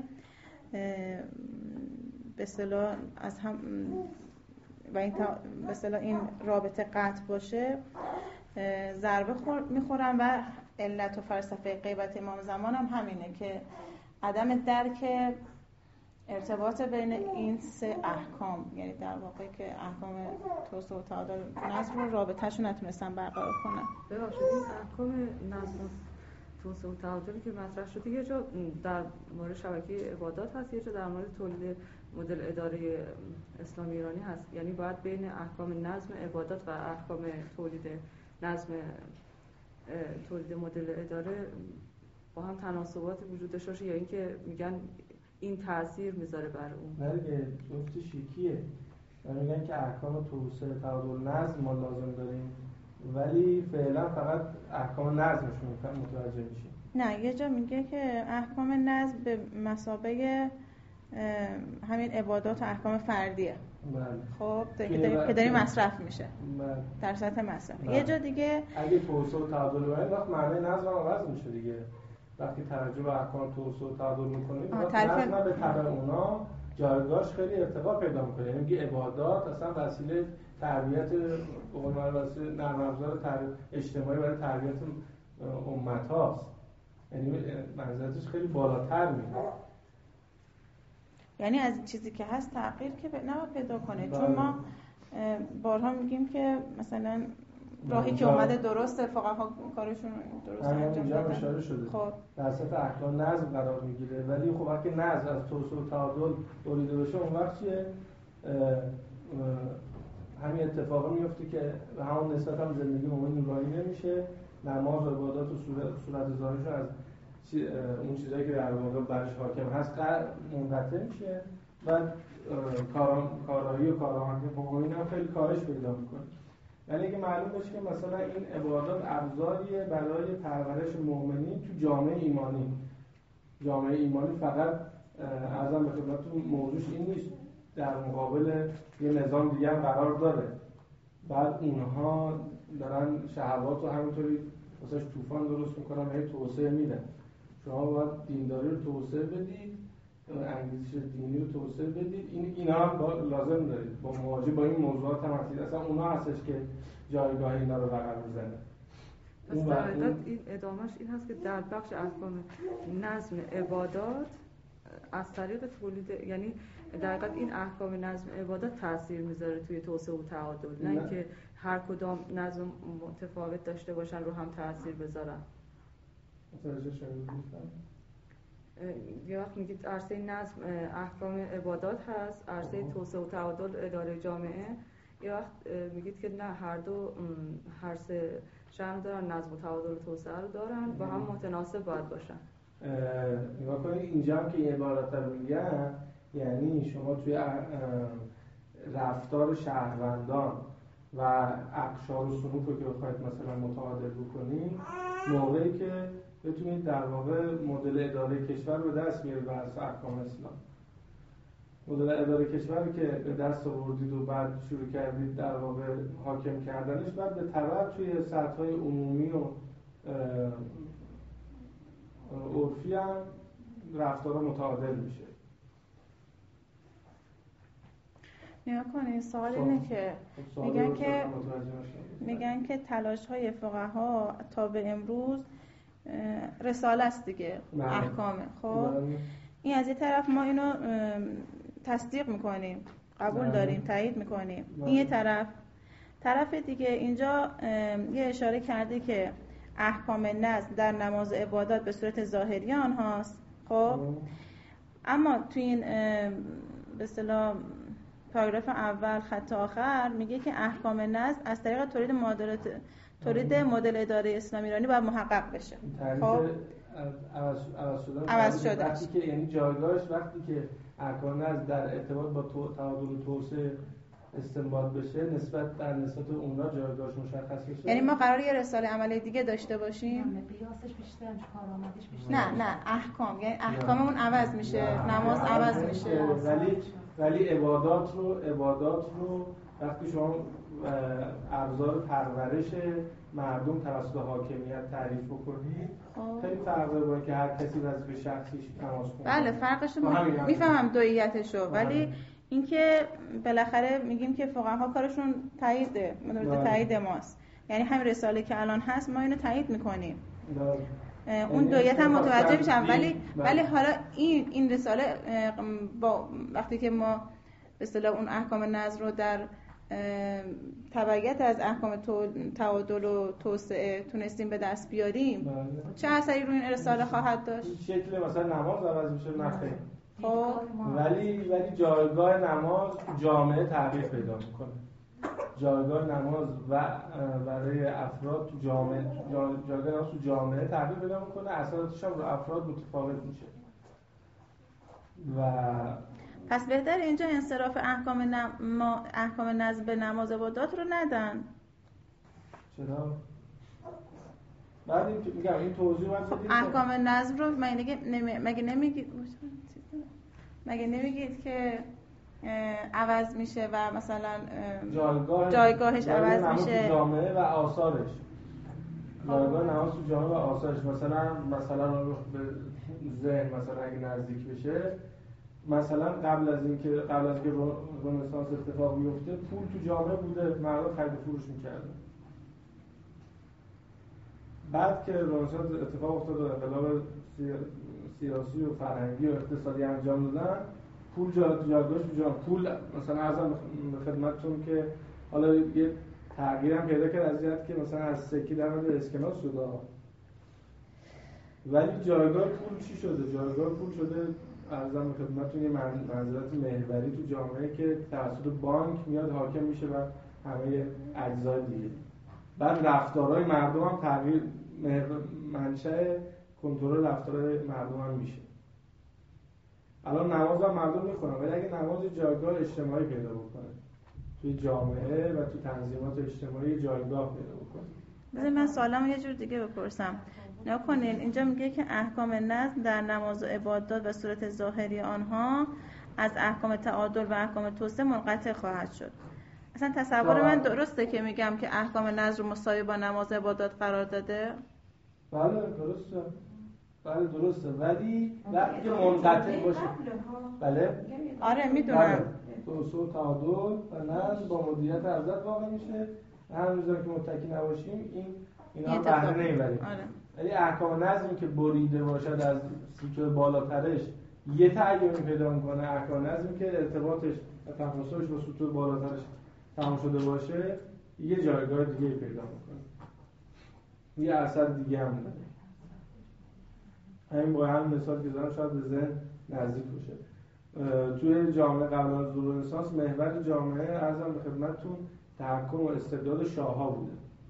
به اصطلاح از هم و این به اصطلاح این رابطه قطع باشه، ضربه میخورن. و علت و فلسفه غیبت امام زمان هم همینه که عدم درک ارتباط بین این سه احکام، یعنی در واقع که احکام توسعه و تعادل نظم رو رابطه‌شو نتونستن برقرار کنن. ببخشید این احکام نظم و توسعه و تعادلی که مطرح شده یه جا در مورد شبکه عبادات هست، یه جا در مورد تولید مدل اداره اسلامی ایرانی هست. یعنی باید بین احکام نظم عبادات و احکام تولید نظم تولید مدل اداره با هم تناسباتی وجود داشته باشه، یا اینکه میگن این تاثیر میذاره بر اون؟ نه دیگه، جفتش یکیه. میگن که احکام توسعه تعادل نظم ما لازم داریم، ولی فعلا فقط احکام نظمش متوجه میشیم. نه، یه جا میگه که احکام نظم به مثابه همین عبادات و احکام فردیه. بله. خب که داری مصرف میشه. بله. در سطح مصرف. بله. یه جا دیگه اگه توسعه و تعادل باشه، وقت معنی نظم هم عوض میشه دیگه. وقتی توجه به احکام توسعه و تعادل میکنید، نظم به تبع اونا جایگاهش خیلی ارتقا پیدا میکنه. یعنی میگه عبادات اصلا وسیله تربیت قوم واسه نرم افزار اجتماعی برای تربیت امت هاست. یعنی منزلتش خیلی بالاتر میره. یعنی از چیزی که هست تغییر که نباید پیدا کنه. چون ما بارها میگیم که مثلا راهی که اومده درسته، فقها کارشون درست انجام دادن. اشاره شده. خب در سطح احکام نظم قرار میگیره، ولی خب وقتی نظم از توسعه و تعادل بریده بشه، اون وقت چیه؟ همین اتفاقا میفته که به همون نسبت هم زندگی مومن نورانی نمیشه، نماز و عبادات و صورت, صورت ظاهرش از اون چیزایی که در واقع برش حاکم هست منقطع میشه و کارایی و کارآمدی مومن هم خیلی کاهش پیدا میکنه. یعنی که معلوم باشه که مثلا این عبادات ابزاریه برای پرورش مؤمنین تو جامعه ایمانی. جامعه ایمانی فقط عرضم به خدمتتون موضوعش این نیست، در مقابل یه نظام دیگه هم قرار داره. بعد اونها دارن شهوات رو همینطوری واسش طوفان درست میکنن و هی توسعه میدن. شما باید دینداری رو توسعه بدید، انگیزش دینی رو توسعه بدید. این اینا هم با لازم دارید با مواجه با این موضوعات هم هستید. اصلا اونا هستش که جایگاه اینا رو بغل میزنه. پس در حقیقت این ادامهش این هست که در بخش احکام نظم عبادات از طریق تولید، یعنی در حقیقت این احکام نظم عبادات تاثیر میذاره توی توسعه و تعادل، نه اینکه هر کدام نظم متفاوت داشته باشن رو هم تاثیر بذارن. متوجه شدید؟ یه وقت میگید عرصه نظم احکام عبادات هست، عرصه توسعه و تعادل اداره جامعه. یه وقت میگید که نه، هر دو هر سه شأن دارن، نظم و تعادل و توسعه رو دارن و هم متناسب باید باشن. نگاه کنید اینجا هم که این عبارت رو میگن، یعنی شما توی رفتار شهروندان و اقشار و سلوک رو که بخواید مثلا متعادل بکنید، موقعی که بتونید در واقع مدل اداره کشور رو به دست بیارید بر اساس احکام اسلام. مدل اداره کشور که به دست آوردید و بعد شروع کردید در واقع حاکم کردنش، بعد به تبع توی سطح‌های عمومی و عرفی هم رفتارها متعادل میشه. نگاه کنید، سوال اینه که میگن که میگن که تلاش‌های فقها تا به امروز رساله است دیگه، احکامه. خب این از یه طرف ما اینو تصدیق میکنیم، قبول داریم، تایید میکنیم. این یه طرف. طرف دیگه اینجا یه اشاره کرده که احکام نظم در نماز عبادات به صورت ظاهریان هاست. خب اما تو این به اصطلاح پاراگراف اول خط آخر میگه که احکام نظم از طریق تولید مدل تولید مدل اداره اسلامی ایرانی باید محقق بشه. خب عوض شدن عوض شده وقتی که یعنی جایگاهش وقتی که احکام نظم در ارتباط با تعادل و توسعه استنباط بشه، نسبت در نسبت اونها جایگاهش مشخص بشه. یعنی ما قراره یه رساله عملی دیگه داشته باشیم؟ نه، قیاسش بیشتر، کارآمدیش بیشتر. نه نه احکام، یعنی احکاممون عوض میشه، نماز عوض میشه، ولی ولی عبادات رو عبادات رو وقتی شما ابزار پرورش مردم توسط حاکمیت تعریف بکنید، خیلی فرق داره با اینکه هر کسی وظیفه شخصیش نماز خونه. بله فرقش رو میفهمم، دوئیتشو، ولی اینکه بالاخره میگیم که فقها کارشون تاییده، مورد تایید ماست. یعنی همین رساله که الان هست ما اینو تایید میکنیم. اون دویت هم متوجه میشم، ولی ولی حالا این این رساله با وقتی که ما به اصطلاح اون احکام نظم رو در تبعیت از احکام تعادل و توسعه تونستیم به دست بیاریم بله. چه اثری روی این رساله خواهد داشت؟ شکل مثلا نماز عوض میشه نخیر، خب ولی ولی جایگاه نماز جامعه تغییر پیدا میکنه. جایگاه نماز و برای افراد تو جامعه جایگاه نماز تو جامعه تغییر پیدا میکنه، اثراتش هم رو افراد متفاوت میشه. و پس بهتر اینجا انصراف احکام نم... احکام نظم به نماز عبادات رو ندن. چرا؟ بعد این میگم این توضیح من خب احکام نظم رو مگه نمی... مگه نمیگید مگه نمیگید که عوض میشه و مثلا جایگاه جایگاهش عوض میشه جامعه و آثارش. جایگاه نماز تو جامعه و آثارش، مثلا مثلا به ذهن مثلا اگه نزدیک بشه، مثلا قبل از اینکه قبل از اینکه رنسانس اتفاق بیفته پول تو جامعه بوده، مردم خرید و فروش می‌کردن. بعد که رنسانس اتفاق افتاد و انقلاب سیاسی و فرهنگی و اقتصادی انجام دادن، پول جایگاهش تو جامعه، پول مثلا ارزم به خدمتتون که حالا یه تغییر هم پیدا کرد از جهت که مثلا از سکه در مورد اسکناس شده، ولی جایگاه پول چی شده؟ جایگاه پول شده ارزم به خدمتتون یه منزلت محوری تو جامعه که توسط بانک میاد حاکم میشه و همه اجزای دیگه. بعد رفتارهای مردم هم تغییر منشأ کنترل رفتارهای مردم هم میشه. الان نماز هم مردم میخونن، ولی اگه نماز جایگاه اجتماعی پیدا بکنه توی جامعه و تو تنظیمات اجتماعی جایگاه پیدا بکنه. بذار من سوالمو یه جور دیگه بپرسم. نکنین اینجا میگه که احکام نظم در نماز و عبادات و صورت ظاهری آنها از احکام تعادل و احکام توسعه منقطع خواهد شد. اصلا تصور من درسته که میگم که احکام نظم رو مساوی با نماز و عبادات قرار داده؟ بله درسته. بله درسته، ولی وقتی که منقطع باشه. بله؟ آره میدونم. توسعه و تعادل و نظم با مدیریت ارزت واقع میشه. هر روزا که متکی نباشیم این اینا بهره نمیبریم. آره. ولی احکام نظمی که بریده باشد از سطوح بالاترش یه تعیینی پیدا میکنه، احکام نظمی که ارتباطش و تفاصیلش با سطوح بالاترش تمام شده باشه یه جایگاه دیگه پیدا میکنه، یه اثر دیگه هم داره. همین با همین مثال که زدم شاید به ذهن نزدیک باشه. توی جامعه قبل از ظهور رنسانس محور جامعه ارزم به خدمتتون تحکم و استبداد شاه‌ها بوده.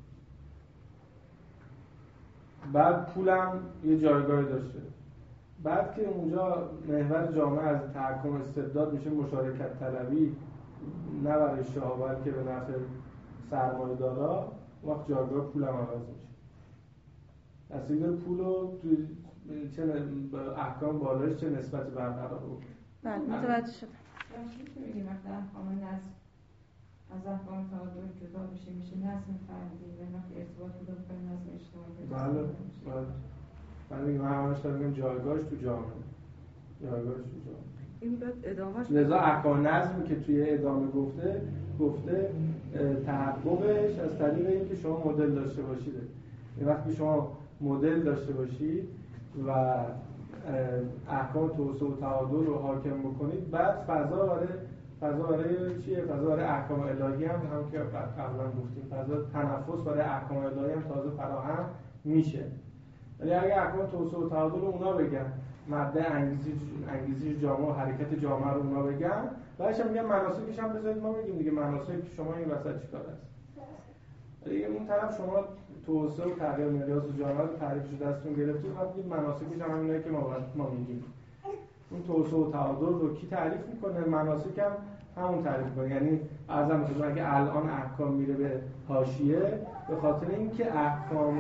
بعد پولم یه جایگاهی داشته. بعد که اونجا محور جامعه از تحکم و استبداد میشه مشارکت طلبی، نه برای شاه بلکه به نفع سرمایه‌دارا، وقت جایگاه پولم عوض میشه. اصلا پولو توی چه احکام بالایش چه نسبتی برقرار بود. بله متوجه شدم. راستش که میگیم وقتی احکام نظم از احکام تعادل جدا بشه میشه نظم فردی و وقتی ارتباط پیدا کنه نظم اجتماعی. بله بله. من میگم همش دارم جایگاهش تو جامعه. جایگاهش تو جامعه. این بعد ادامهش لذا احکام نظمی که توی ادامه گفته گفته تحققش از طریق اینکه شما مدل داشته باشید. یعنی وقتی شما مدل داشته باشید و احکام توسعه و تعادل رو حاکم بکنید، بعد فضا برای فضا برای چیه؟ فضا برای احکام الهی هم هم که قبلا گفتیم فضا تنفس برای احکام الهی هم تازه فراهم میشه. ولی اگه احکام توسعه و تعادل رو اونا بگن، مبدأ انگیزش انگیزش جامعه و حرکت جامعه رو اونا بگن، بعدش هم میگن مناسکش هم بذارید ما بگیم دیگه مناسک شما این وسط چیکار است. دیگه اون طرف شما توسعه و تغییر مقیاس جامعه رو تعریفش دستتون گرفتید، وقتی مناسکش هم همینه که ما ما میگیم. اون توسعه و تعادل رو کی تعریف میکنه؟ مناسک هم همون تعریف میکنه. یعنی ارزم بزنم اگه الان احکام میره به حاشیه به خاطر اینکه احکام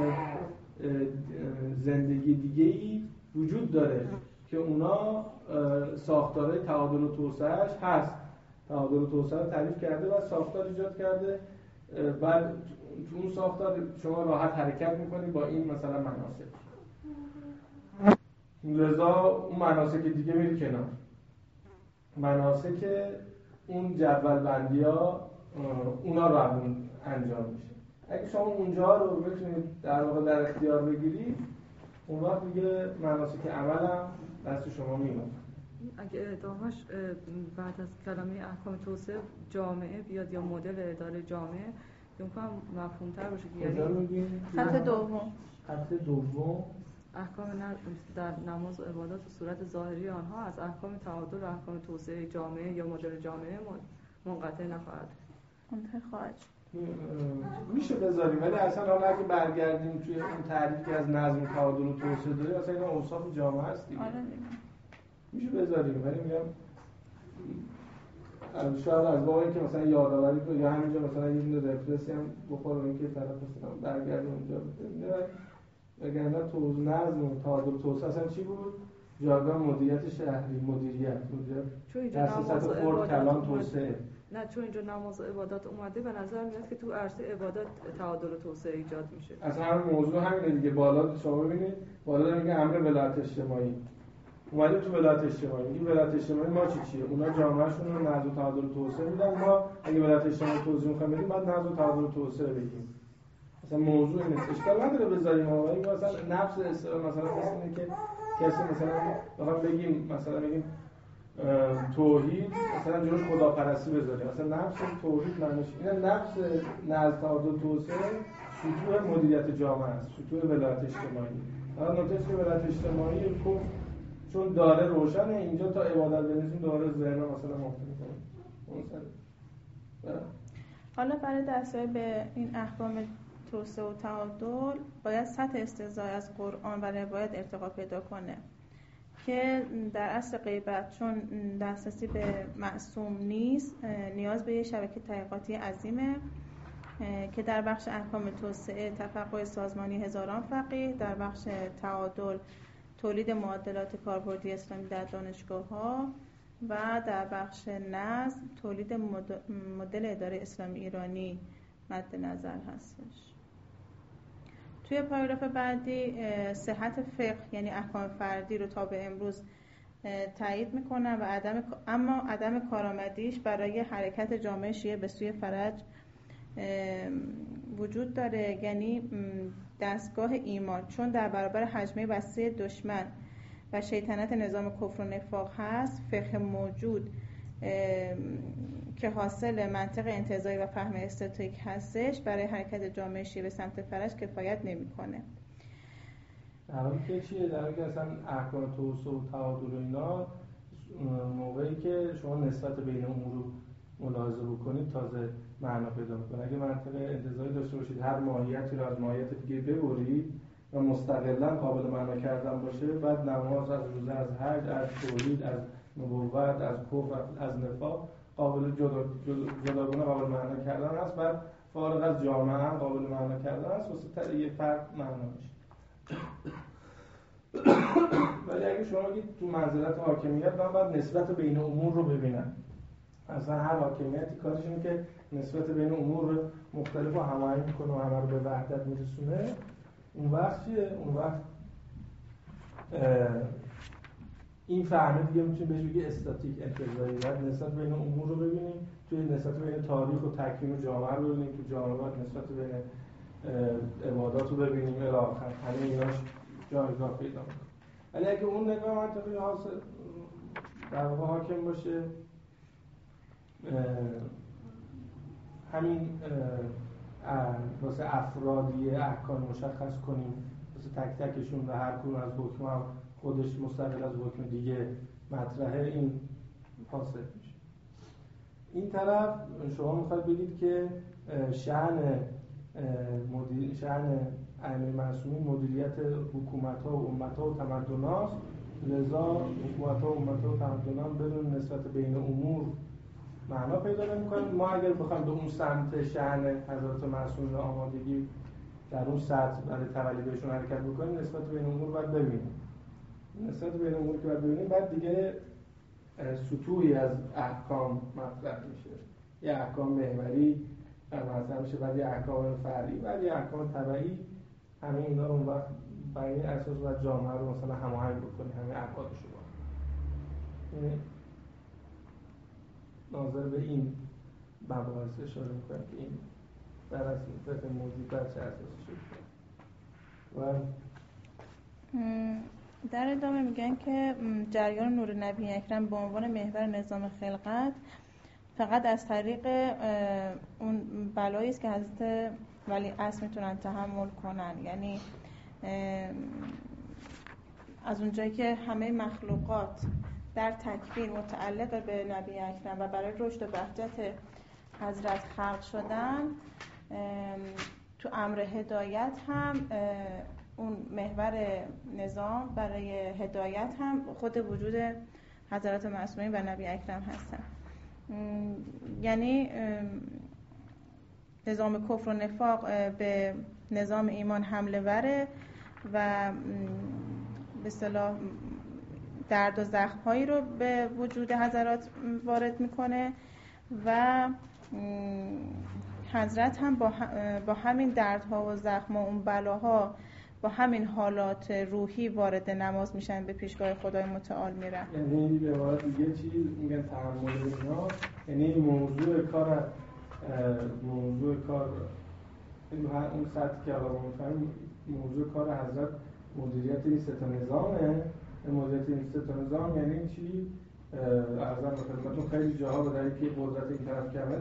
زندگی دیگه‌ای وجود داره که اونا ساختارهای تعادل و توسعهش هست. تعادل و توسعه رو تعریف کرده و ساختار ایجاد کرده. بعد تو اون ساختار شما راحت حرکت میکنید با این مثلا مناسک. لذا اون مناسک دیگه میره کنار. مناسک اون جدول بندی ها اونا رو هم انجام میشه. اگه شما اونجا رو بتونید در واقع در اختیار بگیرید، اون وقت دیگه مناسک عمل هم دست شما میاد. اگه ادامهش بعد از کلمه احکام توسعه جامعه بیاد یا مدل اداره جامعه میگم مفهوم‌تر باشه. یعنی خط دوم خط دوم احکام در نماز و عبادات و صورت ظاهری آنها از احکام تعادل و احکام توسعه جامعه یا مدل جامعه منقطع نخواهد منتهی خواهد. میشه بذاریم، ولی اصلا حالا اگه برگردیم توی اون تعریفی از نظم تعادل و توسعه داره، اصلا اینا اوصاف جامعه هست دیگه. آره دیگه میشه بذاریم، ولی میگم شاید از واقعی که مثلا یادآوری کنه یا همینجا مثلا یه دونه رفرنسی هم بخوره اینکه طرف مثلا برگرده اونجا بده. وگرنه تو نظم و تعادل و توسعه اصلا چی بود؟ جایگاه مدیریت شهری، مدیریت مدیریت تأسیسات خرد کلان توسعه. نه چون اینجا نماز و عبادات اومده به نظر میاد که تو عرصه عبادات تعادل و توسعه ایجاد میشه. اصلا همین موضوع همینه دیگه. بالا شما ببینید بالا داره میگه امر ولایت اجتماعی اومده تو ولایت اجتماعی. این ولایت اجتماعی ما چی چیه؟ اونا جامعهشون رو نظم و تعادل و توسعه میدن. ما اگه ولایت اجتماعی توضیح می‌خوایم بدیم بعد نظم و تعادل و توسعه بگیم. مثلا موضوع اینه، اشکال نداره بذاریم. ما این مثلا نفس اصطلاح مثلا مثلا که کسی مثلا بخوام بگیم مثلا بگیم توحید مثلا جلوش خداپرستی بذاریم. مثلا نفس توحید معنیش اینه نفس نظم تعادل توسعه سطوح مدیریت جامعه است، سطوح ولایت اجتماعی. حالا نکته که ولایت اجتماعی کو چون داره روشنه اینجا تا عبادت بنویسیم داره ذهن مثلا ممکنه کنه. حالا برای دستیابی به این احکام توسعه و تعادل باید سطح استحضاء از قرآن و روایت ارتقا پیدا کنه که در عصر غیبت چون دسترسی به معصوم نیست نیاز به یه شبکه تحقیقاتی عظیمه که در بخش احکام توسعه تفقه سازمانی هزاران فقیه، در بخش تعادل تولید معادلات کاربردی اسلامی در دانشگاه‌ها و در بخش نظم تولید مدل اداره اسلامی ایرانی مد نظر هستش. توی پاراگراف بعدی صحت فقه یعنی احکام فردی رو تا به امروز تایید میکنن و عدم اما عدم کارآمدیش برای حرکت جامعه شیعه به سوی فرج وجود داره، یعنی دستگاه ایمان چون در برابر حجمه وسیع دشمن و شیطنت نظام کفر و نفاق هست، فقه موجود که حاصل منطق انتزاعی و فهم استاتیک هستش برای حرکت جامعه شیعه به سمت فرج کفایت نمیکنه. در حالی که چیه؟ در حالی که اصلا احکام توسعه و تعادل و اینا موقعی که شما نسبت بین امور رو ملاحظه بکنید تازه معنا پیدا میکنه. اگه منطق انتزاعی داشته باشید هر ماهیتی رو از ماهیت دیگه ببرید و مستقلاً قابل معنا کردن باشه، بعد نماز از روزه از حج از توحید از نبوت از کفر از نفاق قابل جدا جداگانه قابل معنا کردن است، بعد فارغ از جامعه هم قابل معنا کردن است واسه یه فرد معنا میشه. ولی اگه شما بگید تو منزلت حاکمیت من باید نسبت بین امور رو ببینم، اصلا هر حاکمیتی کارش اینه که نسبت بین امور مختلف رو هماهنگ میکنه و همه رو به وحدت میرسونه، اون وقت چیه؟ اون وقت این فهمه دیگه میتونیم بهش بگی استاتیک انتزاعی. باید نسبت بین امور رو ببینیم، توی نسبت بین تاریخ و تکوین جامعه رو ببینیم، تو جامعه باید نسبت بین عبادات رو ببینیم الی آخر. همه ایناش جایگاه پیدا میکنه. ولی اگه اون نگاه منطقی حاصل در واقع حاکم باشه، همین واسه افرادی احکام مشخص کنیم، واسه تک تکشون و هر کدوم از حکم هم خودش مستقل از حکم دیگه مطرحه، این حاصل میشه. این طرف شما میخواید بگید که شأن مدیر شأن ائمه معصومین مدیریت حکومت‌ها و امت‌ها و تمدن‌هاست، لذا حکومت‌ها و امت‌ها و تمدن‌ها بدون نسبت بین امور معنا پیدا نمی‌کنه. ما اگر بخوایم به اون سمت شأن حضرت معصومین آمادگی در اون سطح برای تولی بهشون حرکت بکنیم، نسبت بین امور باید ببینیم. نسبت بین امور که باید ببینیم، بعد دیگه سطوحی از احکام مطرح میشه. یه احکام محوری مطرح میشه، بعد یه احکام فرعی، بعد یه احکام تبعی. همه اینا رو اون وقت برای این اساس باید جامعه رو مثلا هماهنگ بکنی، همه ابعادش رو. یعنی ناظر به این مباحث اشاره میکنم که این در اصل موضوع بر چه اساسی شد. و در ادامه میگن که جریان نور نبی اکرم به عنوان محور نظام خلقت فقط از طریق اون بلایی است که حضرت ولی عصر میتونن تحمل کنن، یعنی از اونجایی که همه مخلوقات در تکوین متعلق به نبی اکرم و برای رشد و بهجت حضرت خلق شدن، تو امر هدایت هم اون محور نظام برای هدایت هم خود وجود حضرات معصومین و نبی اکرم هستن. یعنی نظام کفر و نفاق به نظام ایمان حمله وره و به اصطلاح درد و زخم هایی رو به وجود حضرات وارد میکنه و حضرت هم با, با همین دردها و زخم و اون بلاها با همین حالات روحی وارد نماز میشن، به پیشگاه خدای متعال میرن. یعنی به عبارت دیگه چیز میگن تحمل اینا، یعنی موضوع کار موضوع کار اون سطحی که الان می‌فهمیم موضوع کار حضرت مدیریت این سه تا نظامه. مدیریت این سه تا نظام یعنی چی؟ ارزم به خدمتتون خیلی جاها به دلیل که قدرت این طرف کمه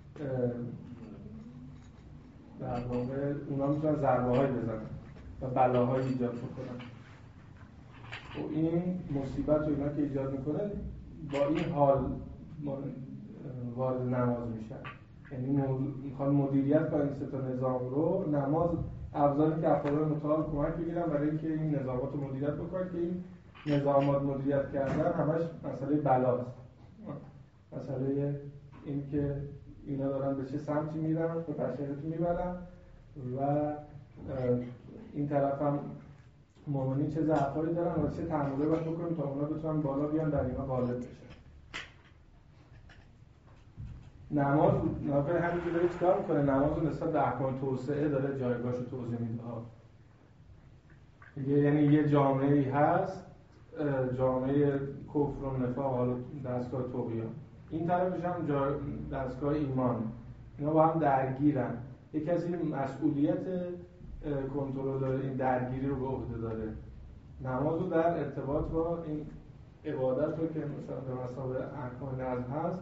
در واقع اونا میتونن ضربه‌هایی بزنن و بلاهایی ایجاد بکنن و این مصیبت و اینا که ایجاد میکنه با این حال وارد نماز میشن. یعنی میخوان مدیریت کنن این سه تا نظام رو. نماز ابزاری که افراد متعال کمک بگیرن برای اینکه این نظامات رو مدیریت بکنن که این نظامات مدیریت کردن همش مسئله بلاست. مسئله این که اینا دارن به چه سمتی میرن، به بشریت میبرن و این طرف هم مومنی چه ضعفایی دارن و چه تحمله باید بکنیم تا اونا بتونن بالا بیان در اینا غالب بشن. نماز ناکه همینجور داره چیکار میکنه؟ نماز رو نسبت به احکام توسعه داره جایگاهش رو توضیح میده. یعنی یه جامعه‌ای هست، جامعه کفر و نفاق، حالا دستگاه طغیان، این طرفش هم دستگاه ایمان، اینا با هم درگیرن. یک کسی مسئولیت کنترل این درگیری رو به عهده داره. نماز رو در ارتباط با این عبادت رو که مثلا به مثابه احکام نظم هست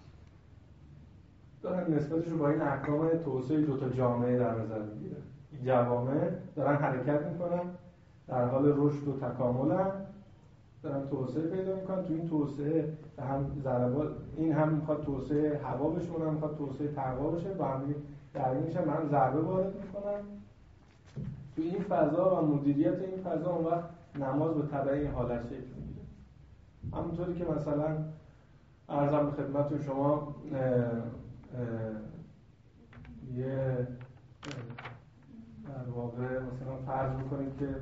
دارن نسبتش رو با این احکام توسعه دوتا جامعه در نظر میگیرن. این جوامع دارن حرکت میکنن، در حال رشد و تکاملن، دارن توسعه پیدا میکنن. تو این توسعه به هم ضربات، این هم میخواد توسعه هوا بشه، اون هم میخواد توسعه تقوا بشه، با هم درگیر میشن، من ضربه وارد میکنن. تو این فضا و مدیریت این فضا اون وقت نماز به تبع این حالت شکل میگیره. همونطوری که مثلا عرضم به خدمتتون شما اه اه یه در واقع مثلا فرض بکنید که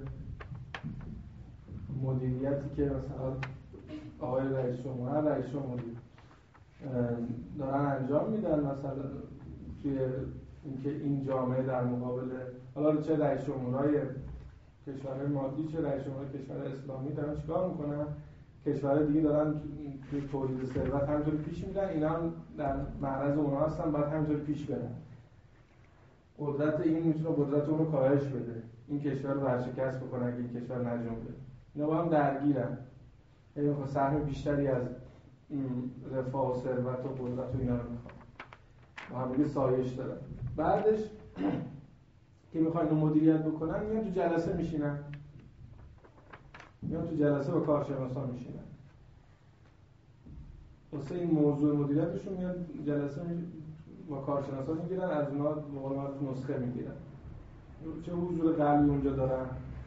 مدیریتی که مثلا آقای رئیس جمهور رئیس جمهوری دارن انجام میدن، مثلا توی اینکه این جامعه در مقابل حالا چه رئیس جمهورهای کشورهای مادی چه رئیس جمهورهای کشورهای اسلامی دارن چیکار میکنن، کشورهای دیگه دارن توی تولید ثروت همینطوری پیش میرن، اینا هم در معرض اونها هستن، باید همینطوری پیش برن. قدرت این میتونه قدرت اون رو کاهش بده، این کشور رو ورشکست بکنه اگه این کشور نجنبه. اینا با هم درگیرن، یعنی سهم بیشتری از رفاه و ثروت و قدرت و اینا رو میخوان، با هم دیگه سایش دارن. بعدش که میخوان اینو مدیریت بکنن میان تو جلسه میشینن، میان تو جلسه با کارشناسان میشینن واسه این موضوع مدیریتشون، میان جلسه با کارشناسان میگیرن، از اونا مقالمات نسخه میگیرن، چه حضور قلبی اونجا دارن.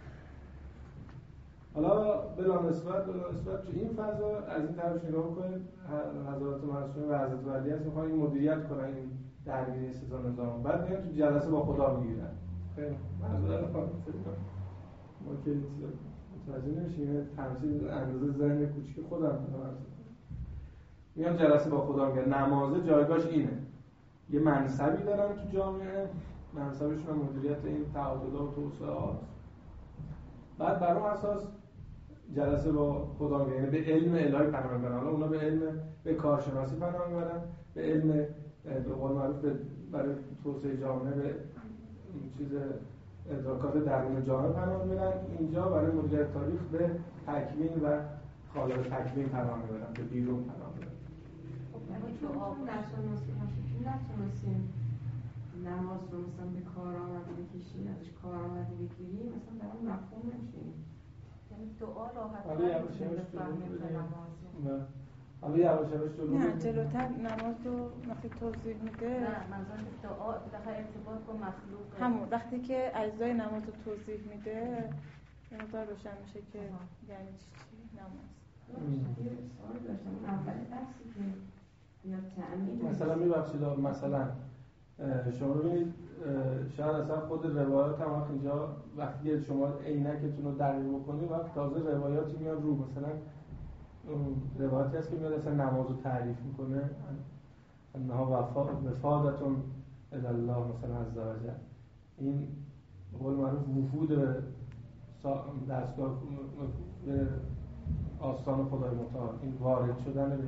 حالا بلا نسبت بلا نسبت تو این فضا از این طرف نگاه بکنید، حضرات معصومین و حضرت ولی هست میخوان این مدیریت کنن این درگیری سه نظام، بعد میان تو جلسه با خدا میگیرن. خیلی معذرت میخوام ما که متوجه نمیشیم، این تمثیل اندازه ذهن کوچیک خودم دارم. میان جلسه با خدا میگن نماز جایگاهش اینه، یه منصبی دارن تو جامعه، منصبشون هم مدیریت این تعادلات و توسعه. بعد بر اون اساس جلسه با خدا میگن، یعنی به علم الهی پناه میبرن. حالا اونا به علم به کارشناسی پناه میبرن، به علم به قول معروف برای توسعه جامعه به چیز ادراکات درون جامعه پناه میبرن. اینجا برای مدیریت تاریخ به تکوین و خالق تکوین پناه میبرن، به بیرون پناه میبرن. خب اما چون نتونستیم نماز رو مثلا به کارآمدی بکشیم، ازش کارآمدی بگیریم، مثلا برای مفهوم نمیشیم. یعنی دعا راحت حالا یواش یواش بفهمیم تا نماز نه حالا یواش یواش جلو نه جلوتر نماز رو وقتی توضیح میده، نه منظورم دعا بالاخره ارتباط با مخلوق، همون وقتی که اجزای نماز رو توضیح میده یه مقدار روشن میشه که یعنی چی چی نماز. یه سوال داشتم، اول بحثی که یا تعمیم مثلا میبخشید مثلا شما ببینید شاید اصلا خود روایات هم وقت اینجا وقتی شما عینکتون رو دقیق بکنید وقت تازه روایاتی میاد رو، مثلا روایتی هست که میاد اصلا نماز رو تعریف میکنه، انها وفادتون الله مثلا عز و جل، این قول معروف وفود دستگاه به آستان خدای متعال، این وارد شدن به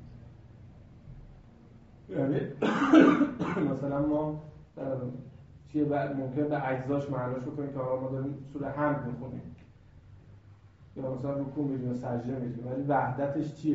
یعنی مثلا ما چیه ممکن به اجزاش معناش بکنیم که ما داریم سوره حمد میخونیم یا مثلا رکوع می‌کنیم سجده می‌کنیم، ولی وحدتش چیه؟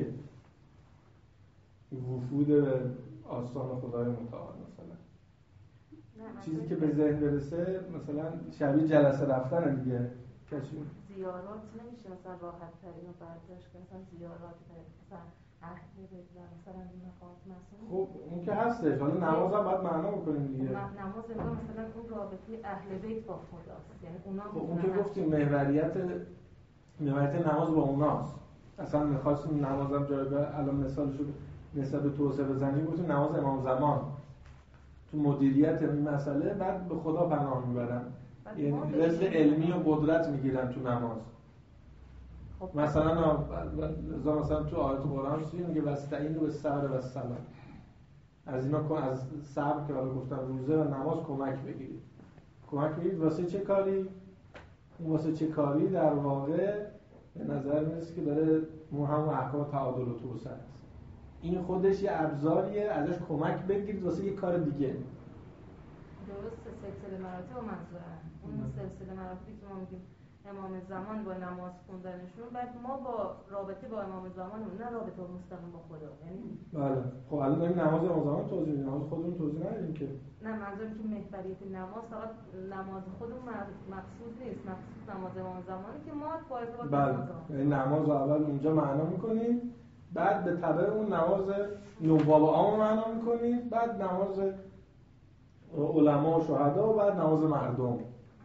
وفود به آستان خدای متعال مثلا چیزی که به ذهن برسه، مثلا شبیه جلسه رفتن دیگه. کسی زیارات نمیشه مثلا راحت ترین رو برداشت کنه، مثلا زیارات مثلا اهل بیت مثلا مقامات مسئول. خب اون که هستش، حالا نماز هم باید معنا بکنیم دیگه. نماز انگار مثلا اون رابطه اهل بیت با خداست، یعنی اونا خب اون که گفتیم محوریت محوریت نماز با اوناست. اصلا می‌خواستیم نمازم جایگاه الان مثالشو نسبت به توسعه بزنیم، گفتیم نماز امام زمان تو مدیریت این مسئله بعد به خدا پناه میبرن، یعنی رزق علمی و قدرت میگیرن تو نماز. خب مثلا مثلا تو آیات قرآن میگه واستعینوا بالصبر و الصلاة، از اینا کن از صبر که حالا گفتن روزه و نماز کمک بگیرید. کمک بگیرید واسه چه کاری؟ اون واسه چه کاری در واقع به نظر میاد که داره مو هم احکام تعادل و توسعه است. این خودش یه ابزاریه، ازش کمک بگیرید واسه یه کار دیگه. درست سلسله مراتب و منظورم اون سلسله مراتبی که ما میگیم امام زمان با نماز خوندنشون، بعد ما با رابطه با امام زمان نه رابطه با مستقیم با خدا، یعنی بله. خب الان داریم نماز امام زمان توضیح میدیم، نماز خودمون توضیح ندادیم که. نه منظورم که محوریت نماز فقط نماز خودمون مقصود نیست، مقصود نماز امام زمانی که ما با ارتباط با بله، یعنی نماز رو اول اونجا معنا میکنیم، بعد به تبع اون نماز نواب عام معنا میکنیم، بعد نماز علما و شهدا و بعد نماز مردم.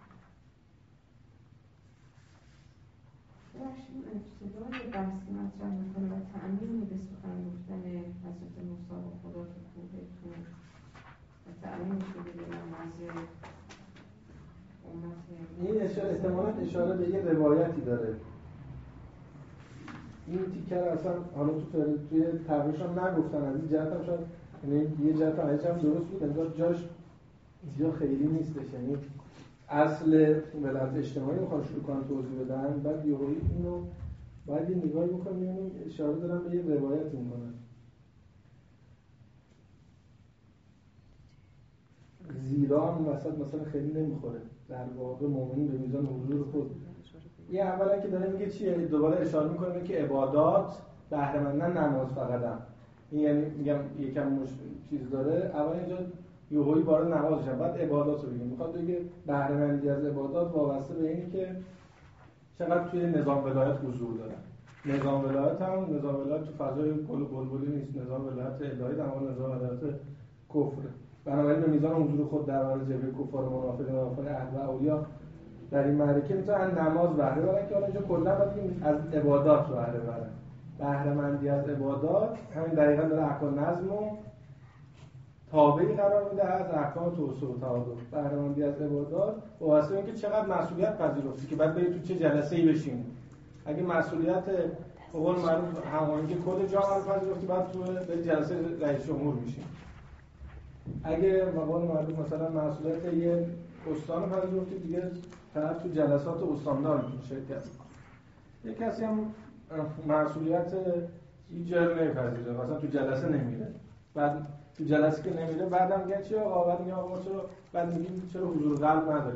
بخشیم ابتدای بحثی مطرح میکنه و تعمیم به سخن گفتن حضرت موسی و خدا تو کوه طور و تعمیم شده به نماز امت. این اشاره احتمالاً اشاره به یه روایتی داره. این تیکر اصلا حالا تو توی تبریش هم نگفتن، از این جهت هم شاید یعنی یه جهت هم هم درست بود، انگار جاش اینجا خیلی نیستش، یعنی اصل ولایت اجتماعی میخوان شروع کنن توضیح بدن، بعد یهویی اینو باید یه نگاهی بکنم میبینیم اشاره دارم به یه روایتی میکنن. زیرا هم وسط مثلا خیلی نمیخوره، در واقع مومنین به میزان حضور خود. یه اولا که داره میگه چیه، دوباره اشاره میکنه که عبادات بهره مندن نماز فقط هم. این یعنی میگم یکم مش چیز داره، اول اینجا یهویی وارد نماز میشن، بعد عبادات رو بگیم. میخواد بگه بهره مندی از عبادات وابسته به اینی که چقدر توی نظام ولایت حضور دارن. نظام ولایت هم نظام ولایت تو فضای گل و بلبلی نیست، نظام ولایت الهی در واقع نظام ولایت کفر. بنابراین به میزان حضور خود در برابر جبهه کفار و منافقین و منافق اهل و اولیا در این معرکه میتونن نماز بهره ببرن که حالا اینجا کلا باید از عبادات بهره ببرن. بهره مندی از عبادات همین دقیقاً داره احکام نظم و تابعی قرار میده از احکام توسعه و تعادل. بهره مندی از عبادات واسه اینکه چقدر مسئولیت پذیرفتی که بعد بری تو چه جلسه‌ای بشینی. اگه مسئولیت به قول معروف هماهنگی کل جامعه رو پذیرفتی، بعد تو به جلسه رئیس جمهور میشین. اگه به قول معروف مثلا مسئولیت یه استان رو پذیرفتی، دیگه فقط تو جلسات استاندار میتونی شرکت کنی. یک کسی هم مسئولیت هیچ جایی نمیپذیره، مثلا تو جلسه نمیره، بعد تو جلسه که نمیره بعدم میگن چی آقا، بعد میگن آقا چرا، بعد میگیم چرا حضور قلب نداریم.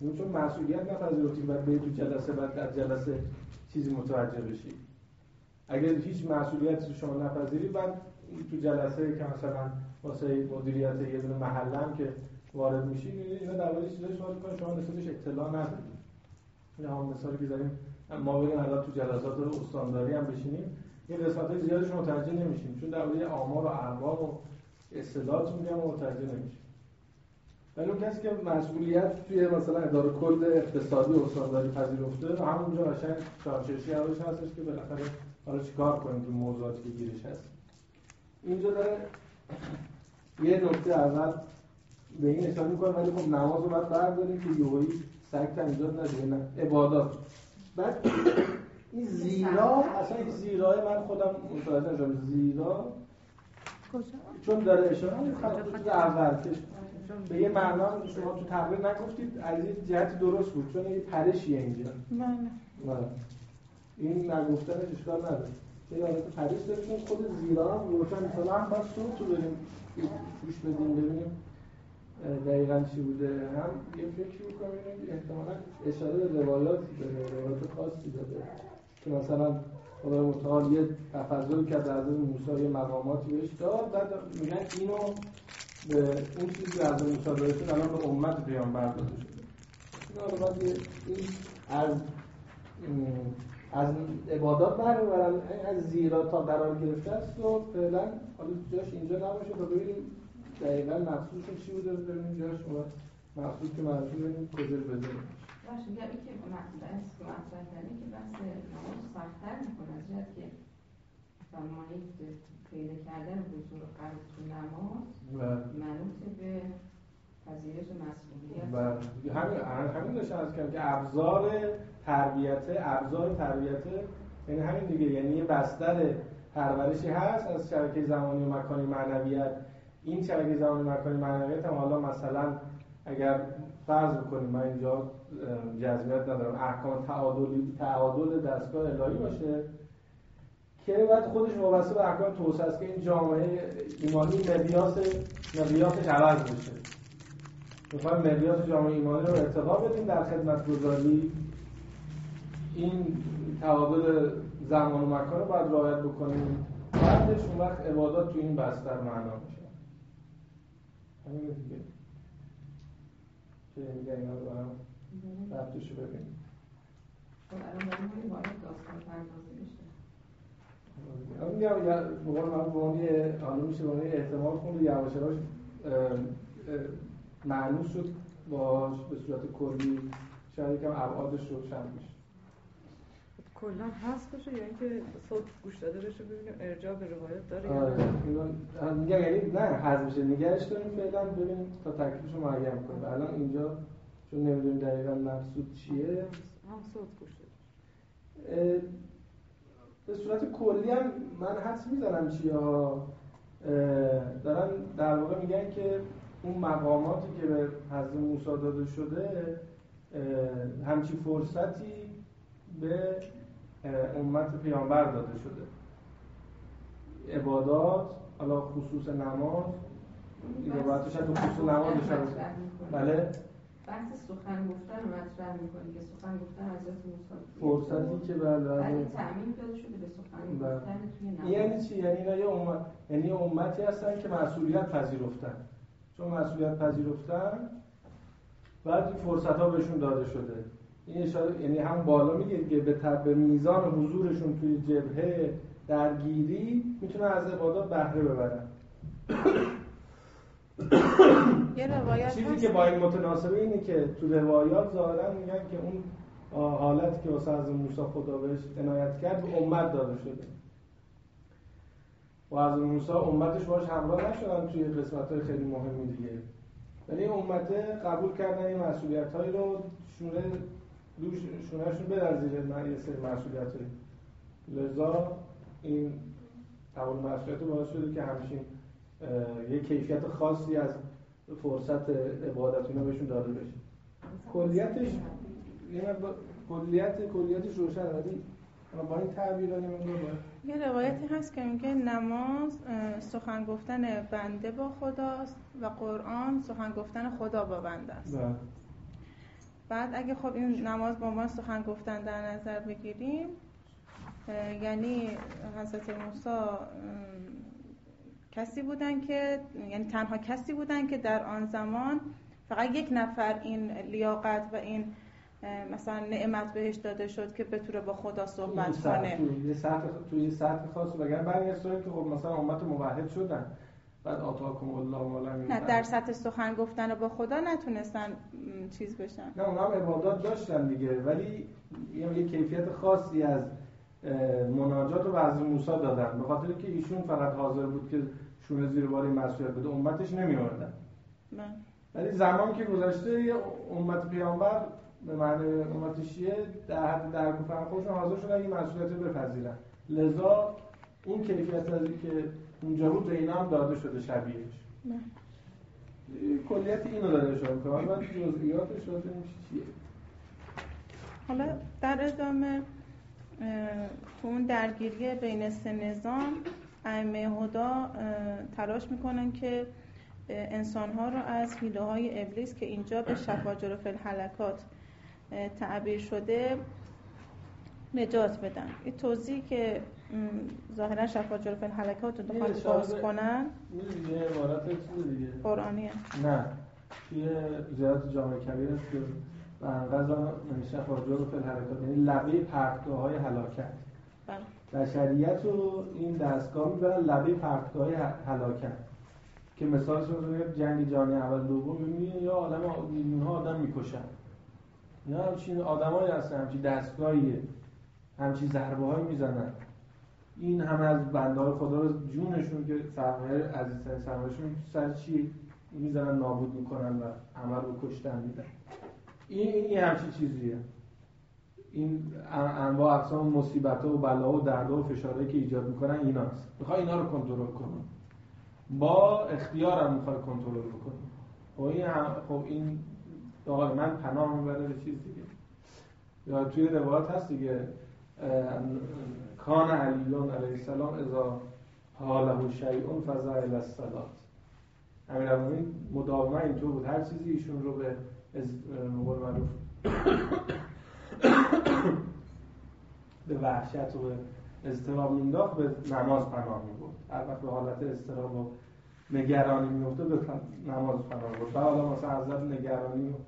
چون مسئولیت نپذیرفتید و به تو جلسه بعد در جلسه چیزی متوجه بشید. اگر هیچ مسئولیتی شما نپذیرید بعد تو جلسه که مثلا واسه مدیریت یه دونه محله هم که وارد میشید اینا درباره چیزای سوال می‌کنن شما نسبتش اطلاع ندارید. این هم مثالی که زدیم ما بریم الان تو جلسات استانداری هم بشینیم این قسمت‌های زیادش متوجه نمیشیم چون درباره آمار و ارقام و اصطلاحات میگم متوجه نمیشیم. ولی اون کسی که مسئولیت توی مثلا اداره کل اقتصادی و استانداری پذیرفته همونجا قشنگ چارچشی اولش هستش که بالاخره حالا چیکار کنیم تو موضوعاتی که گیرش هست. اینجا داره یه نکته اول به این اشاره می‌کنه ولی خب نماز رو باید برداریم که یهویی سگ ایجاد نشه نه عبادات. بعد این زیرا اصلا این زیرای من خودم متوجه نشدم زیرا کجا؟ چون داره اشاره می‌کنه اول که به یه معنا شما تو تقریر نگفتید از یه جهتی درست بود چون یه پرشیه اینجا. بله. این نگفتنش اشکال نداره. یه حالت پرش داره چون خود زیرا هم روشن مثلا هم باید صوت رو بریم گوش بدیم ببینیم دقیقاً چی بوده. هم یه فکری می‌کنیم احتمالاً اشاره به روایات داره روایات خاصی داده که مثلا خدای متعال یه تفضلی که در حضرت موسی یه مقاماتی بهش داد بعد میگن اینو به اون چیزی که از موسی داده شد الان به امت پیامبر داده شده. این حالا باید این از از عبادات برمی‌برن از زیرا تا قرار گرفته است و فعلا حالا جاش اینجا نباشه تا ببینیم دقیقاً مقصودشون چی بوده ببینیم جاش اون مقصود که منظور ببینیم کجا بذاریم. باشه میگم این که مقصود است که مطرح کردن که بحث نماز سخت‌تر می‌کنه از جهت که فرمایید پیدا کردن حضور قلب تو نماز منوط به پذیرش مسئولیت و همین همین داشتم از کردم که ابزار تربیت ابزار تربیت یعنی همین دیگه یعنی یه بستر پرورشی هست از شبکه زمانی و مکانی معنویت. این شبکه زمانی و مکانی معنویت هم حالا مثلا اگر فرض بکنیم من اینجا جزمیت ندارم احکام تعادلی تعادل دستگاه الهی باشه که بعد خودش وابسته به احکام توسعه است که این جامعه ایمانی مقیاس مقیاسش عوض بشه. میخوایم مقیاس جامعه ایمانی رو ارتقا بدیم در خدمت گذاری این تعادل زمان و مکان رو باید رعایت بکنیم بعدش اون وقت عبادات تو این بستر معنا میشه. همین دیگه که میگه اینا رو هم ربطش رو ببینیم. خب الان داریم این باید داستان پردازی بشه. من میگم یا بقول من به اون یه حالا میشه به اون احتمال خوند یواش یواش معنوس شد باش به صورت کلی شاید یکم ابعادش روشن میشه. کلا هست باشه یا اینکه صوت گوش داده بشه ببینیم ارجاع به روایت داره یا آره نه. میگم یعنی نه حذف بشه نگهش داریم فعلا ببینیم تا تکلیفش رو معین کنیم. الان اینجا چون نمیدونیم دقیقاً مقصود چیه هم صوت گوش داده به صورت کلی هم من حدس میزنم چیا دارن در واقع میگن که اون مقاماتی که به حضرت موسی داده شده همچی فرصتی به امت پیامبر داده شده. عبادات حالا خصوص نماز عبادتش هم خصوص نماز اشاره بله بحث سخن گفتن رو مطرح می‌کنی که سخن گفتن حضرت موسی فرصتی که بله ولی تعمیم داده شده به سخن گفتن توی نماز. یعنی چی؟ یعنی اینا یه امت یعنی امتی هستن که مسئولیت پذیرفتن. چون مسئولیت پذیرفتن بعد این فرصت‌ها بهشون داده شده. این اشاره یعنی هم بالا میگه که به تبع میزان حضورشون توی جبهه درگیری میتونه از عبادات بهره ببرن. یه روایت چیزی که با این متناسبه اینه که تو روایات ظاهرا میگن که اون حالتی که واسه از موسی خدا بهش عنایت کرد به امت داده شده. و از موسی امتش باش همراه نشدن توی قسمت‌های خیلی مهمی دیگه. ولی امت قبول کردن این مسئولیت‌هایی رو شونه دوش شونه‌شون بدن زیر یه سری مسئولیت‌هایی. لذا این قبول مسئولیت باعث شده که همچین یه کیفیت خاصی از فرصت عبادت اینا بهشون داده بشه. کلیتش یعنی کلیت کلیتش روشنه ولی با این تعبیرا نمیدونم. یه روایتی هست که میگه نماز سخن گفتن بنده با خداست و قرآن سخن گفتن خدا با بنده است. نه. بعد اگه خب این نماز به عنوان سخن گفتن در نظر بگیریم، یعنی حضرت موسی کسی بودن که یعنی تنها کسی بودن که در آن زمان فقط یک نفر این لیاقت و این مثلا نعمت بهش داده شد که بتونه با خدا صحبت کنه توی سطح توی سطح خاص. وگرنه برگردیم که خب مثلا امت موحد شدن بعد آتاکم الله والا نه در سطح سخن گفتن با خدا نتونستن چیز بشن. نه اونها هم عبادات داشتن دیگه، ولی یه کیفیت خاصی از مناجات رو به حضرت موسی دادن به خاطر که ایشون فقط حاضر بود که شونه زیر بار مسئولیت بده، امتش نمی آوردن. ولی زمان که گذشته یه امت پیامبر به معنی امت شیعه در حد درک و فهم خودشون حاضر شدن این مسئولیت رو بپذیرن، لذا اون کیفیت از این که اونجا بود به اینا هم داده شده شبیهش. کلیت اینو داره اشاره می‌کنه، حالا جزئیاتش رو ببینیم چیه. حالا در ادامه تو اون درگیری بین سه نظام ائمه هدا تلاش میکنن که انسانها رو از حیله‌های ابلیس که اینجا به شفاجر فی الهلکات تعبیر شده نجات بدن. این توضیح که ظاهرا شفاجر فی الهلکات رو بخوان باز کنن می‌دونی یه عبارت چیز دیگه قرآنیه. نه توی زیارت جامع کبیر است که بنقضا شفاجر فی الهلکات یعنی لبه پرتگاه‌های هلاکت. بشریت رو این دستگاه میبرن لبه پرتگاه‌های هلاکت که مثالش رو جنگ جهانی اول دوم می‌بینی یا عالم میلیون‌ها آدم می‌کشن. اینا همچین آدمایی هستن، همچین دستگاهیه، همچین ضربه‌هایی میزنن. این همه از بنده‌های خدا رو جونشون که سرمایه عزیزترین سرمایه‌شون سر چی میزنن نابود میکنن و همه رو کشتن میدن. این این همچین چیزیه. این انواع اقسام مصیبت‌ها و بلاها و دردها و فشارهایی که ایجاد میکنن ایناست. میخوای اینا رو کنترل کنی. با اختیار هم میخوای کنترل بکنی. خب این خب این آقا من پناه میبره به چیز دیگه. یا توی روایت هست دیگه کان علیون علیه السلام اذا حاله شیء فزع الی الصلاة. امیرالمومنین مداوما اینطور بود، هر چیزی ایشون رو به مقول معروف به وحشت و به اضطراب مینداخت به نماز پناه میبرد. هر وقت به حالت اضطراب و نگرانی میفته به نماز پناه میبرد. حالا مثلا حضرت نگرانی و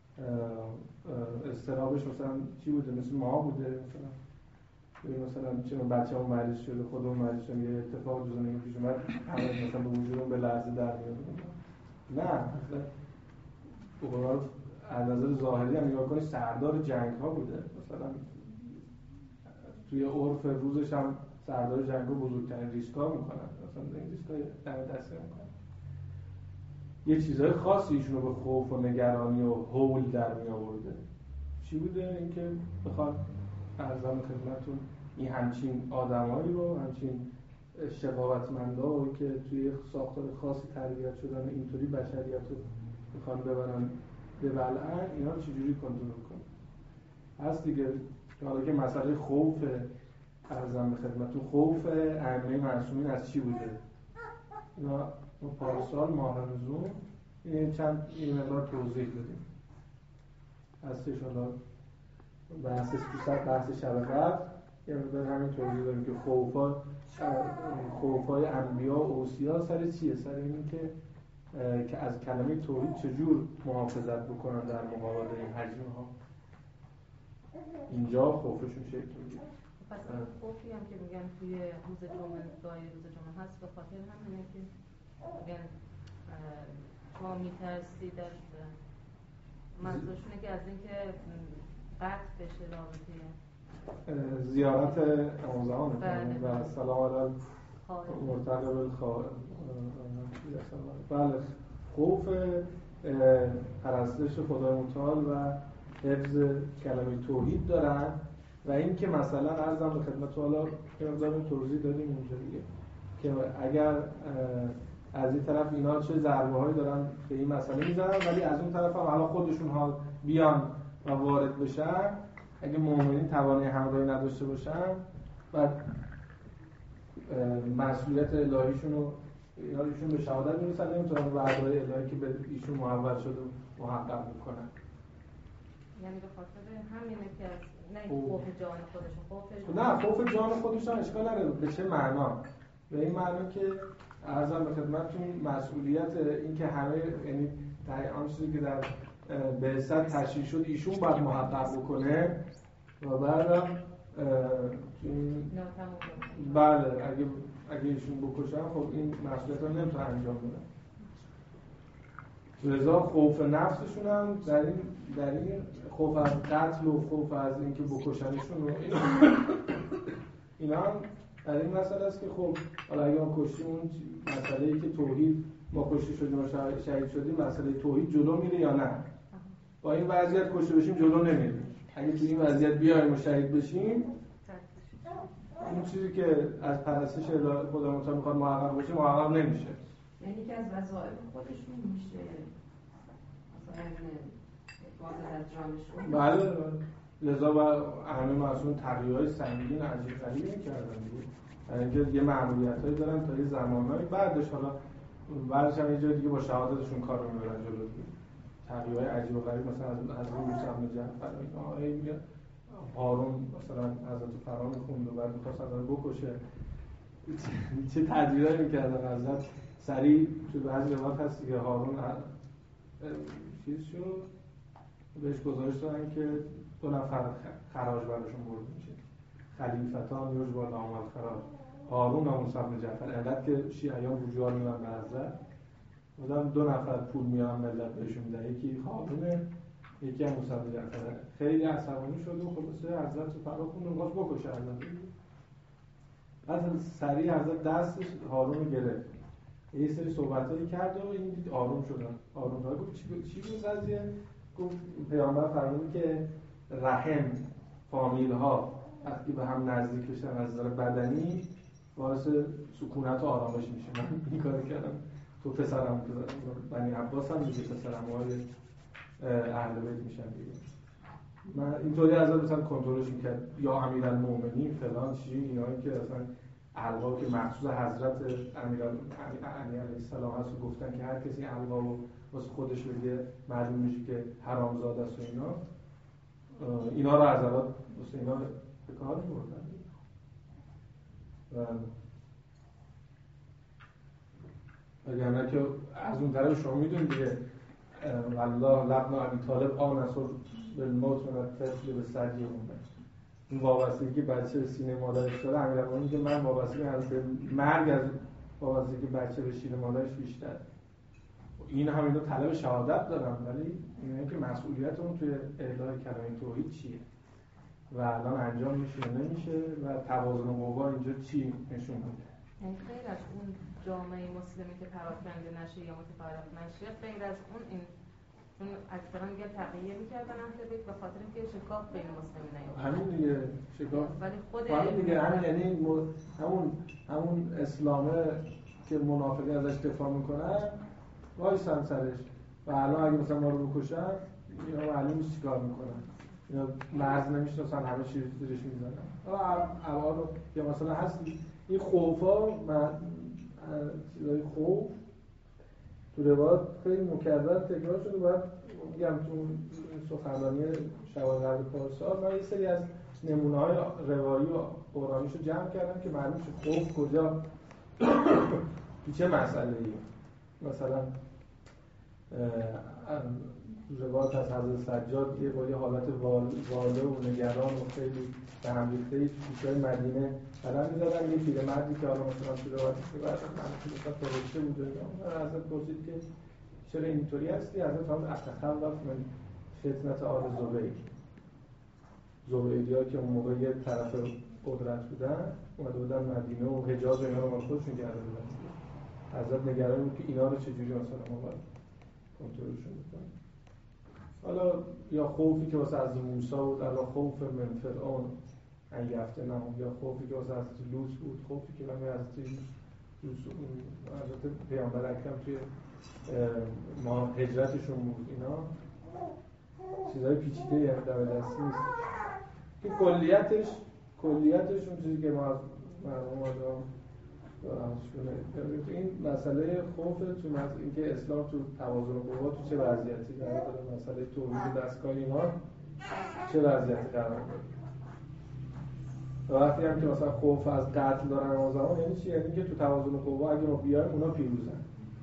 اضطرابش مثلا چی بوده؟ مثل ما بوده مثلا مثلا چون بچه‌مون مریض شده، خودمون مریض شدیم، یه اتفاق جز نمی پیش اومد همه مثلا به وجودمون به لرزه در میاد. نه مثلا بقول از نظر ظاهری هم نگاه کنی سردار جنگ ها بوده. مثلا توی عرف روزش هم سردار جنگ ها بزرگترین ریسکا میکنن، مثلا این ریسکا دم دسته میکنن. یه چیزای خاصی ایشونو به خوف و نگرانی و هول در می آورده. چی بوده؟ اینکه بخواد ارزم خدمتتون این همچین آدمایی رو، همچین شقاوتمندا که توی ساختار خاصی تربیت شدن اینطوری بشریت رو میخوان ببرن به بلعن، اینا رو چجوری کنترل کنن؟ هست دیگه حالا که مسئله خوف ارزم به خدمتتون خوف ائمه معصومین از چی بوده؟ اینا پارسال ماه رمضان این چند این مقدار توضیح بدیم. هستش حالا بحث سوست بحث شب قدر یه مقدار همین توضیح داریم که خوفا خوفای انبیا و اوصیا سر چیه؟ سر اینی که که از کلمه توحید چجور محافظت بکنن در مقابل این هجمه ها. اینجا خوفشون شکل میگیره. پس این خوفی هم که میگن توی روز جمعه دعای روز جمعه هست به خاطر همینه که میگن شما میترسید از منظورشونه که از اینکه قطع بشه رابطه زیارت امام زمان و سلام علی مرتقب الخائف. بله خوف پرستش خدای متعال و حفظ کلمه توحید دارن و این که مثلا عرضم به خدمت حالا که مقدار توضیح دادیم اونجا دیگه که اگر از این طرف اینا چه ضربه هایی دارن به این مسئله میزنن، ولی از اون طرف هم حالا خودشون ها بیان و وارد بشن، اگه مؤمنین توانایی همراهی نداشته باشن و مسئولیت الهیشون رو اینا ایشون به شهادت میرسن، نمیتونن وعده‌های الهی که به ایشون محول شده محقق میکنن. یعنی به خاطر همینه که نه خوف جان خودش، خوف نه خوف جان خودش هم اشکال نداره. به چه معنا؟ به این معنا که عرضم به خدمتتون مسئولیت این که همه، یعنی در آن چیزی که در بعثت تشریح شد ایشون باید محقق بکنه و بعدم بله اگه اگه ایشون بکشن خب این مسئولیت رو نمیتونه انجام بده. لذا خوف نفسشون هم در این در این خوف از قتل و خوف از اینکه بکشنشون و اینا هم در این مسئله است که خب حالا اگه ما کشتیم اون مسئله‌ای که توحید ما کشته شدیم و شهید شدیم مسئله توحید جلو میره یا نه؟ با این وضعیت کشته بشیم جلو نمیره. اگه تو این وضعیت بیایم و شهید بشیم اون چیزی که از پرستش خدا متعال میخواد محقق بشه محقق نمیشه. یعنی که از وظایف خودشون میشه مثلا باز از جانشون. بله لذا با همه معصوم تغییرهای سنگین عجیب غریبی میکردن دیگه. اینجا یه معمولیتایی دارن تا یه زمانهایی بعدش حالا بعدش هم یه جای دیگه با شهادتشون کار رو میبرن جلو. تغییرهای عجیب و غریب مثلا از از موسی بن جعفر آیه میگه هارون مثلا حضرت فرعون خوند و بعد می‌خواست حضرت بکشه. چه تدبیرایی می‌کردن حضرت سریع تو بعضی روایات هست که هارون چیز شد بهش گزارش دادن که دو نفر خراج براشون برده میشه. خلیفتان یوجبر لهم الخراج هارون و موسی بن جعفر. علت که شیعیان بوجوار میدن به حضرت بودن دو نفر پول میان ملت بهشون میدن، یکی هارونه یکی هم موسی بن جعفر. خیلی عصبانی شد و خلاصه حضرت فرا خوند و خواست بکشه حضرت. بعد سریع حضرت دستش هارون رو گرفت یه سری صحبتایی کرد و این دید آروم شدن. آروم شدن گفت چی چی بود قضیه؟ گفت پیامبر فرمود که رحم فامیل ها وقتی به هم نزدیک بشن از نظر بدنی باعث سکونت و آرامش میشه. من این کارو کردم. تو پسرم بنی عباس هم میگه پسرم های اهل بیت میشن دیگه. من اینطوری از مثلا کنترلش میکرد یا امیرالمومنین فلان چی اینایی که اصلا القاب که مخصوص حضرت امیرعلی علیه السلام هست و گفتن که هر کسی القاب واسه خودش بگه معلوم میشه که حرامزاده است و اینا اینا رو حضرات واسه اینا به کار میبردن. اگر که از اون طرف شما میدونید دیگه والله لبن عبی طالب آنصر بالموت من الطفل به سجی اومد. این وابستگی که بچه به سینه مادرش داره امیرالمومنین که من وابستگی از مرگ از وابستگی که بچه به سینه مادرش بیشتر. این هم اینا طلب شهادت دارن ولی اینه که مسئولیت اون توی اعلای کلمه توحید چیه و الان انجام میشه نمیشه و توازن قوا اینجا چی نشون میده. یعنی غیر از اون جامعه مسلمی که پراکنده نشه یا متفرق نشه غیر از اون این چون اکثرا میگن تقیه میکردن اهل بیت به خاطر اینکه شکاف بین مسلمین نیفته. همین دیگه شکاف ولی خود همین دیگه همین یعنی همون همون اسلامه که منافقین ازش دفاع میکنن وایسن سرش و الان اگه مثلا ما رو بکشن اینا معلوم نیست چیکار میکنن. اینا مرز نمیشناسن همه چیز زیرش میزنن. الان یا مثلا هست این خوفا من چیزای خوف تو روایات خیلی مکرر تکرار شده. باید میگم تو سخنرانی شواهد غرب پارسال من یه سری از نمونه‌های روایی و قرآنیشو جمع کردم که معلوم شد خوف کجا چه مسئله‌ای. مثلا تو روایات از حضرت سجاد یه با یه حالت واله و نگران و خیلی به هم ریخته کوچه‌های مدینه قدم می‌زدن. یه پیرمردی که حالا مثلا تو روایت بعد من مثلا فرشته بود و حضرت پرسید که چرا اینطوری هستی؟ حضرت فرمود اتخوف من فتنه آل زبیر. زبیری‌ها که اون موقع یه طرف قدرت بودن اومده بودن مدینه و حجاز اینا رو مال خودشون کرده بودن. حضرت نگران بود که اینا رو چجوری مثلا ما باید کنترلشون بکنیم. حالا یا خوفی که واسه از موسی بود، الا خوف من فرعون ان یفتنهم، یا خوفی که واسه از لوط بود، خوفی که برای از لوط حضرت پیامبر اکرم توی ما هجرتشون بود. اینا چیزای پیچیده در دستی نیست که کلیتش کلیتش اون چیزی که ما از مرحوم آدم این مسئله خوف تو مسئله اینکه اسلام تو توازن قوا تو چه وضعیتی قرار داره، مسئله توحید دستگاه اینا چه وضعیتی قرار داره. وقتی هم که مثلا خوف از قتل دارن اون زمان یعنی چی؟ یعنی که تو توازن قوا اگه ما بیایم اونا پیروزن.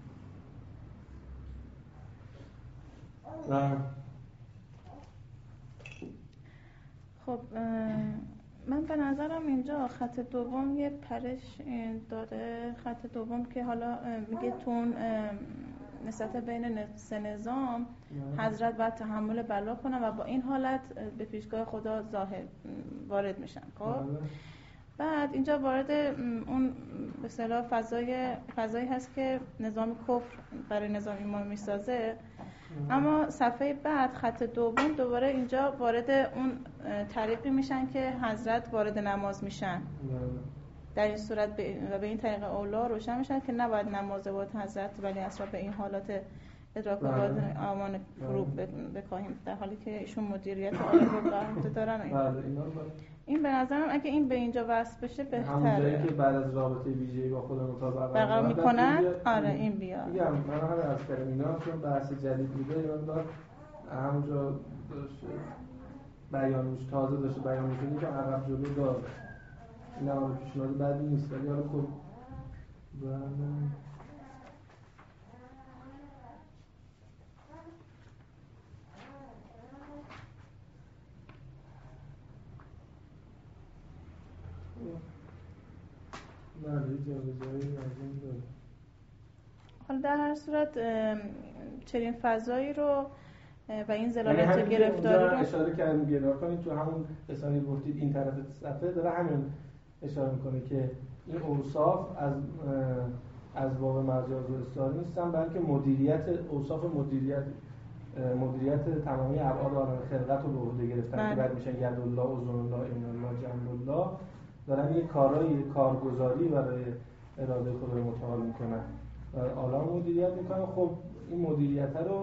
خب من به نظرم اینجا خط دوم یه پرش داره. خط دوم که حالا میگه تون نسبت بین سه نظام حضرت باید تحمل بلا کنن و با این حالت به پیشگاه خدا ظاهر وارد میشن. خب بعد اینجا وارد اون به اصطلاح فضای فضایی هست که نظام کفر برای نظام ایمان میسازه. اما صفحه بعد خط دوم دوباره اینجا وارد اون طریقی میشن که حضرت وارد نماز میشن. در این صورت و به این طریق اولا روشن میشن که نباید نماز وارد حضرت ولی اصلا به این حالات ادراک وارد آمان فرو بکاهیم، در حالی که ایشون مدیریت عالی رو برعهده دارن. این به نظرم اگه این به اینجا وصل بشه بهتره. همون جایی که بعد از رابطه ویژه‌ای با خود مطابق برقرار میکنن. آره این بیاد. میگم من هم از کردم اینا چون بحث جدید بوده اینا دار همونجا داشته بیانش تازه داشته بیان میکنه که عقب جلو داره. این هم پیشنهاد بعدی نیست ولی حالا خب حالا در هر صورت چنین فضایی رو و این ضلالت گرفتاری رو اشاره کردیم گرار کنید تو همون رسانه‌ای گفتید این طرف صفحه داره همین اشاره میکنه که این اوصاف از از باب مجاز و استعاره نیستن بلکه مدیریت اوصاف مدیریت مدیریت تمامی ابعاد عالم خلقت رو به عهده گرفتن که بعد میشن ید الله، اذن الله، عین الله، جنب الله، دارن یه کارایی کارگزاری برای اراده خدا متعال میکنن و عالم مدیریت میکنن. خب این مدیریت رو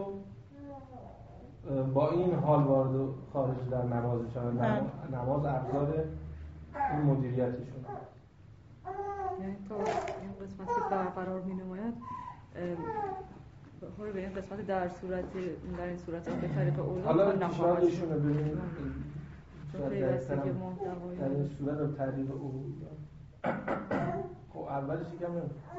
با این حال وارد خارج در نماز میشن. نماز ابزار این مدیریتشون. یعنی تا این قسمت که برقرار می‌نماید بخوره به این قسمت در صورت در این صورت به طریق اولا حالا پیشنهادشون رو ببینیم چون پیوسته که محتوایی در این صورت به طریق اولا. خب اولش یکم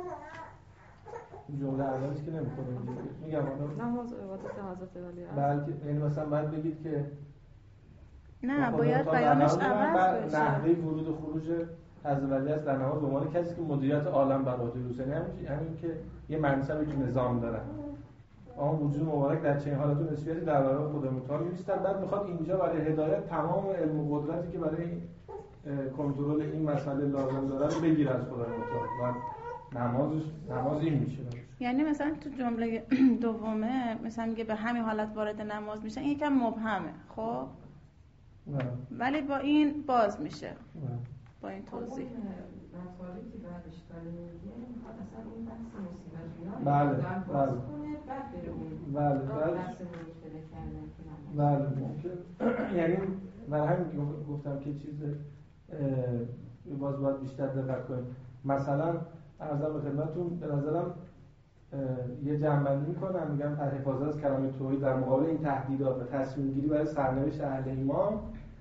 جمله اولش که نمی‌کنه میگم حالا نماز عبادت حضرت ولی بلکه یعنی مثلا باید بگید که نه باید بیانش عوض بشه. نحوه ورود و خروج حضرت ولی است در نماز به عنوان کسی که مدیریت عالم بر عهده اوست، یعنی همین که یه منصبی که نظام داره. اون وجود مبارک در چنین حالت و نسبیتی در برابر خدا متعال می‌ایستد. بعد میخواد اینجا برای هدایت تمام علم و قدرتی که برای کنترل این مسئله لازم داره رو بگیره از خدا متعال. و نمازش نماز این میشه. یعنی مثلا تو جمله دومه مثلا میگه به همین حالت وارد نماز میشن، این یکم مبهمه. خب نه. ولی با این باز میشه. نه. با این توضیح مطالبی که بعدش داره میگه میخواد اصلا این بحث مصیبت اینا بله باز بله کنه بعد بره اون بله بله بحث مشکل کردن که بله ممکن. یعنی من همین گفتم که چیز باز باید بیشتر دقت کنیم. مثلا عرضم به خدمتتون به نظرم یه جنبندی میکنم میگم در حفاظت از کلمه توحید در مقابل این تهدیدات و تصمیم گیری برای سرنوشت اهل ایمان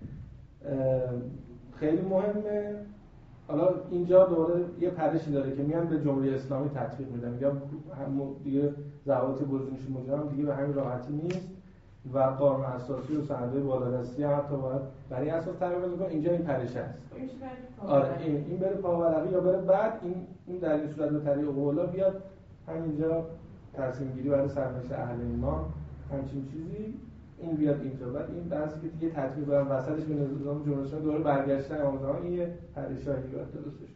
خیلی مهمه. حالا اینجا دوره یه پرشی داره که میان به جمهوری اسلامی تطبیق میدن، میگم هم دیگه ضوابط گزینش مجرم دیگه به همین راحتی نیست و قانون اساسی و سندهای بالادستی هم حتی باید برای اساس تعریف میکنه. اینجا این پرش هست. آره این این بره پاورقی یا بره بعد این این در این صورت به طریق اولا بیاد همینجا تصمیم گیری برای سرنوشت اهل ایمان همچین چیزی این بیاد اینجا. بعد این بحثی که دیگه تطبیق دارن وسطش به نظام جمهوری اسلامی دوره برگشتن آموزان این یه پریشانی باید درستش.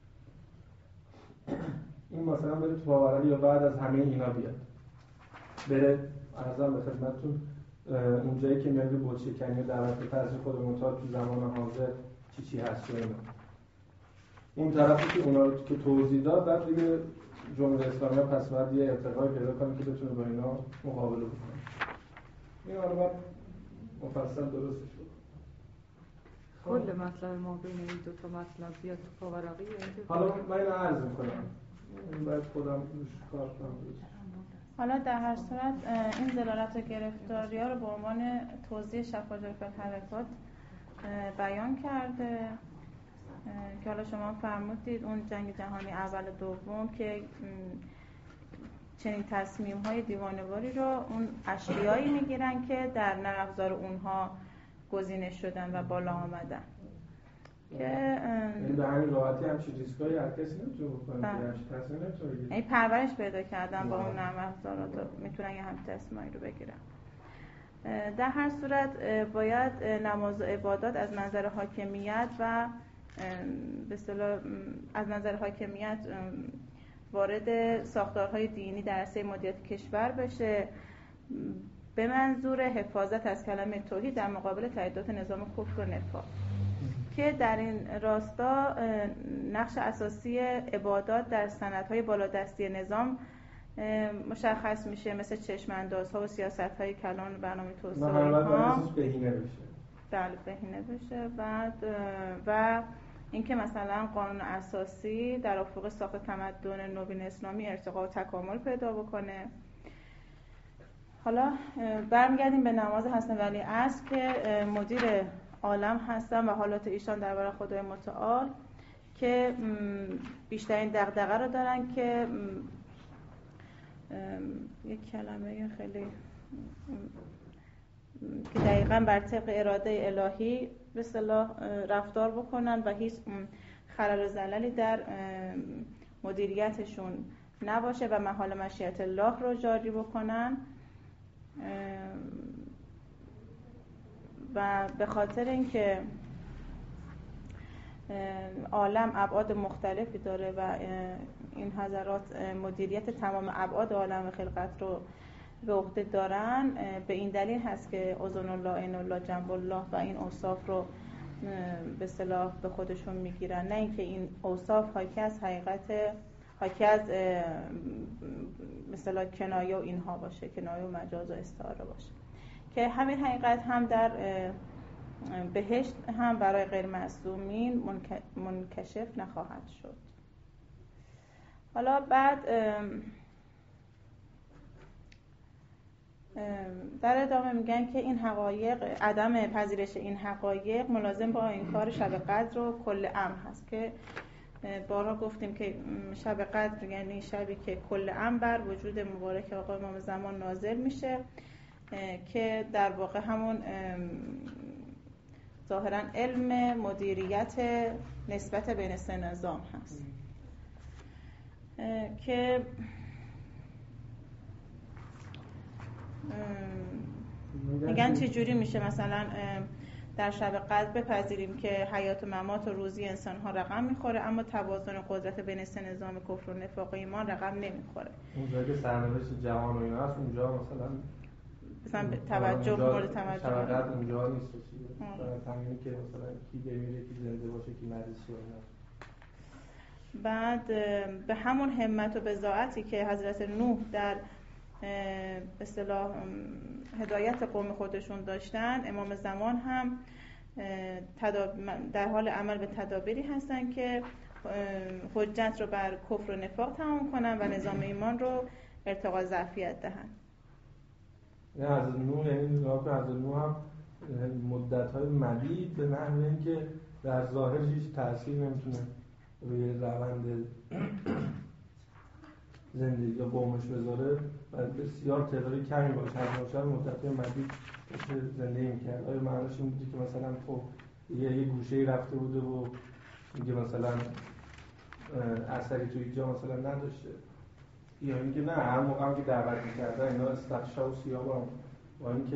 این مثلا بره تو پاورقی یا بعد از همه اینا بیاد بره عرضم به خدمتتون اونجایی که میاد بود شکنی دعوت به تاثیر خود متعال تو زمان حاضر چی چی هست و اینا اون طرفی که اونا رو که توضیح داد بعد دیگه جمهوری اسلامی ها پس باید یه ارتقای پیدا کنه که بتونه با اینا مقابله بکنه. این آره باید مفصل درستش بود. کل مطلب ما بین این دو تا مطلب بیاد تو پاورقی. حالا من اینو عرض میکنم این باید خودم روش کار کنم. حالا در هر صورت این دلالت و گرفتاری ها رو به عنوان توضیح شفاجا فی الحرکات بیان کرده که حالا شما فرمودید اون جنگ جهانی اول و دوم که چنین تصمیم های دیوانه‌واری رو اون اشیایی میگیرن که در نرم افزار اونها گزینش شدن و بالا آمدن که یعنی به همین راحتی همچین ریسکایی هر کسی نمیتونه بکنه، همچین تصمیم نمیتونه بگیره. یعنی پرورش پیدا کردن با اون نرم افزارات میتونن یه همچین تصمیمی رو بگیرن. در هر صورت باید نماز و عبادات از نظر حاکمیت و به اصطلاح از نظر حاکمیت وارد ساختارهای دینی در عرصه مدیریت کشور بشه به منظور حفاظت از کلمه توحید در مقابل تهدیدات نظام کفر و نفاق که در این راستا نقش اساسی عبادات در سندهای بالادستی نظام مشخص میشه، مثل چشم‌اندازها و سیاست‌های کلان و برنامه توسعه ها بهینه بشه. بله بهینه بشه. بعد و اینکه مثلا قانون اساسی در افق ساخت تمدن نوین اسلامی ارتقا و تکامل پیدا بکنه. حالا برمیگردیم به نماز حسن ولی عصر که مدیر عالم هستن و حالات ایشان درباره خدای متعال که بیشترین دغدغه رو دارن که یک کلمه خیلی که دقیقاً بر طبق اراده الهی به اصطلاح رفتار بکنن و هیچ خلل و زللی در مدیریتشون نباشه و محال مشیت الله رو جاری بکنن و به خاطر اینکه عالم ابعاد مختلفی داره و این حضرات مدیریت تمام ابعاد عالم خلقت رو به عهده دارن، به این دلیل هست که اذن الله، عین الله، جنب الله و این اوصاف رو به اصطلاح به خودشون میگیرن، نه اینکه این اوصاف حاکی از حقیقت، حاکی از مثلا کنایه و اینها باشه، کنایه و مجاز و استعاره باشه، که همین حقیقت هم در بهشت هم برای غیر معصومین منکشف نخواهد شد. حالا بعد در ادامه میگن که این حقایق، عدم پذیرش این حقایق ملازم با انکار شب قدر و کل امر هست که بارها گفتیم که شب قدر یعنی شبی که کل امر بر وجود مبارک آقای امام زمان نازل میشه که در واقع همون ظاهرا علم مدیریت نسبت بین سه نظام هست که میگن چه جوری میشه مثلا در شب قدر بپذیریم که حیات و ممات و روزی انسان ها رقم میخوره اما توازن و قدرت بین سه نظام کفر و نفاق و ایمان رقم نمیخوره. اونجایی که سرنوشت جهان و اینا هست اونجا مثلا مثلا توجه مورد توجه شب قدر اونجا نیست مثلا همینی که مثلا کی بمیره کی زنده باشه کی مریض شه. بعد به همون همت و بضاعتی که حضرت نوح در به اصطلاح هدایت قوم خودشون داشتن، امام زمان هم در حال عمل به تدابیری هستن که حجت رو بر کفر و نفاق تمام کنن و نظام ایمان رو ارتقا ظرفیت دهن. نه از نوح یعنی نگاه که از نوح هم مدت‌های مدید به نحوی اینکه در ظاهر هیچ تأثیر نمیتونه روی روند زندگی قومش بذاره و بسیار تعداد کمی باشه، هر مدت‌های مدید زندگی می‌کرد. آیا معنیش این بودی که مثلا خب یه یه گوشه‌ای رفته بوده و میگه مثلا اثری تو اینجا مثلا نداشته، یا اینکه نه هر موقع هم که دعوت می‌کردن اینا استخشا و سیابان با اینکه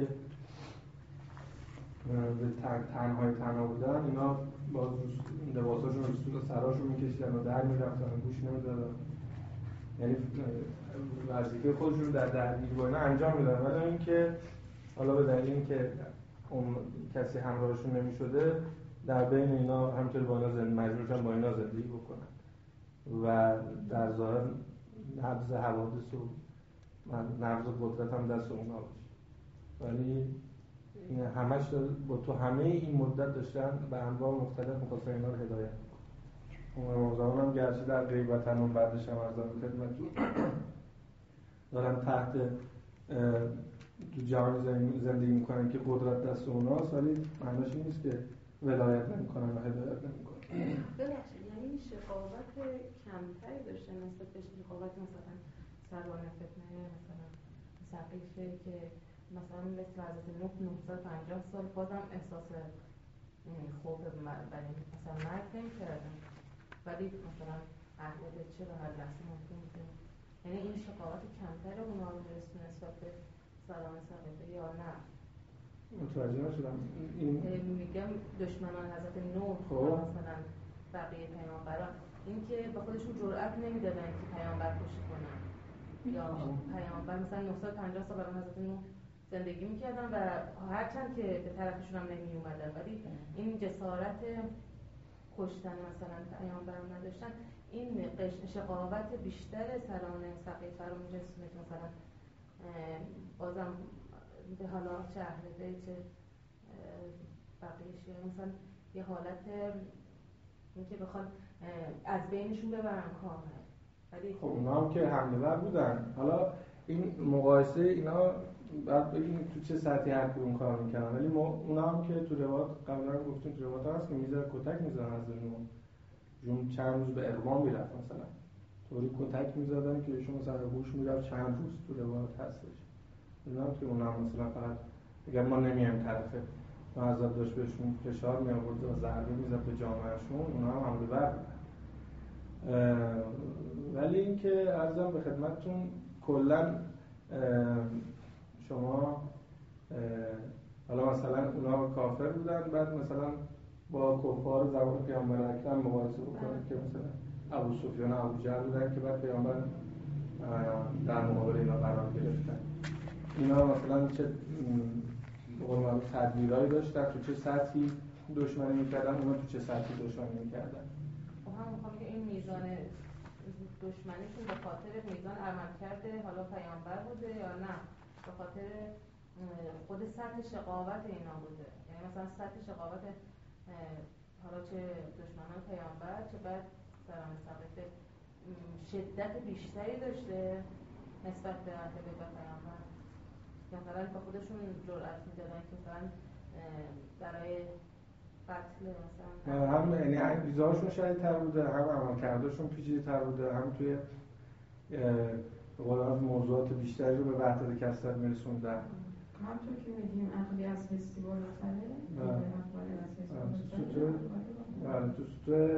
به تنهای تنها بودن اینا با لباساشون رو سود سراشون می‌کشیدن و در می‌رفتن و گوش نمی‌دادن، یعنی وظیفه خودشون در درگیری با اینا انجام میدن، ولی اینکه حالا به دلیل اینکه اون کسی همراهشون نمی‌شده در بین اینا همینطور با اینا زندگی مجبور شدن با اینا زندگی بکنن و در ظاهر نبض حوادث و نبض قدرت هم دست اونا باشه، ولی این همش با تو همه این مدت داشتن به انواع مختلف می‌خواستن اینا رو هدایت کنن. امام زمان هم گرچه در غیبتن و بعدش هم از آن خدمت دارن تحت تو جهان زندگی میکنن که قدرت دست اوناست، ولی معناش این نیست که ولایت نمیکنن و هدایت نمیکنن. ببخشید یعنی شقاوت کمتری داشته نسبت به شقاوت مثلا سربان فتنه مثلا سقیفه که مثلا مثل حضرت نوح نهصد و پنجاه سال بازم احساس خوف برای مثلا مرگ نمی‌کردن، ولی مثلا اهل بیت چه به هر لحظه ممکن بوده، یعنی این شقاوت کمتر اونا رو میرسونه نسبت به سربان سقیفه یا نه؟ متوجه نشدم. این میگم دشمنان حضرت نوح مثلا بقیه پیامبران این که به خودشون جرئت نمیدادن که پیامبر کشی کنن یا پیامبر مثلا نهصد و پنجاه سال برای حضرت نوح زندگی میکردن و هرچند که به طرفشون هم نمی اومدن ولی این جسارت کشتن مثلا پیامبران نداشتن. این شقاوت بیشتر سران سقیفه رو میرسونه که مثلا بازم به حالا چه اهل بیت چه بقیه شیعه مثلا یه حالت این که بخواد از بینشون ببرن کامل، ولی خب اونا هم که حمله ور بودن. حالا این مقایسه اینا بعد بگیم تو چه سطحی هر کدوم کار میکنن، ولی ما اونا هم که تو روایات قبلا گفتیم تو روایات هست که میذاره کتک میزنن از نوح جون چند روز به اقوام میرفت، مثلا طوری کتک میزدن که ایشون مثلا هوش میرفت چند روز، تو روایات هستش. اینا که اونا هم مثلا فقط اگر ما نمیایم طرفه معذب داشت بهشون فشار می آورد و ضربه میزد به جامعهشون، اونا هم حمله ور بودن. ولی اینکه عرضم به خدمتتون کلا شما حالا مثلا اونا کافر بودن، بعد مثلا با کفار زمان پیامبر اکرم مقایسه بکنید که مثلا ابو سفیان و ابو جهل بودن که بعد پیامبر در مقابل اینا قرار گرفتن. اینا مثلا چه بقول تدبیرایی داشتن، تو چه سطحی دشمنی میکردن، اونا تو چه سطحی دشمنی میکردن. خب هم میخوام که این میزان دشمنیشون به خاطر میزان عمل کرده حالا پیامبر بوده یا نه به خاطر خود سطح شقاوت اینا بوده، یعنی مثلا سطح شقاوت حالا چه دشمنان پیامبر چه بعد سران سقیفه شدت بیشتری داشته نسبت به اهل بیت و پیامبر که مثلا به خودشون جرأت میدادن که مثلا برای قتل مثلا هم یعنی انگیزه‌هاشون شدیدتر بوده، هم عملکردشون پیچیده‌تر بوده، هم توی به قول موضوعات بیشتری رو به وحدت کثرت میرسوندن. همونطور که میگیم عقلی از حسی بالاتره، عقلی از حسی بالاتره. تو سطح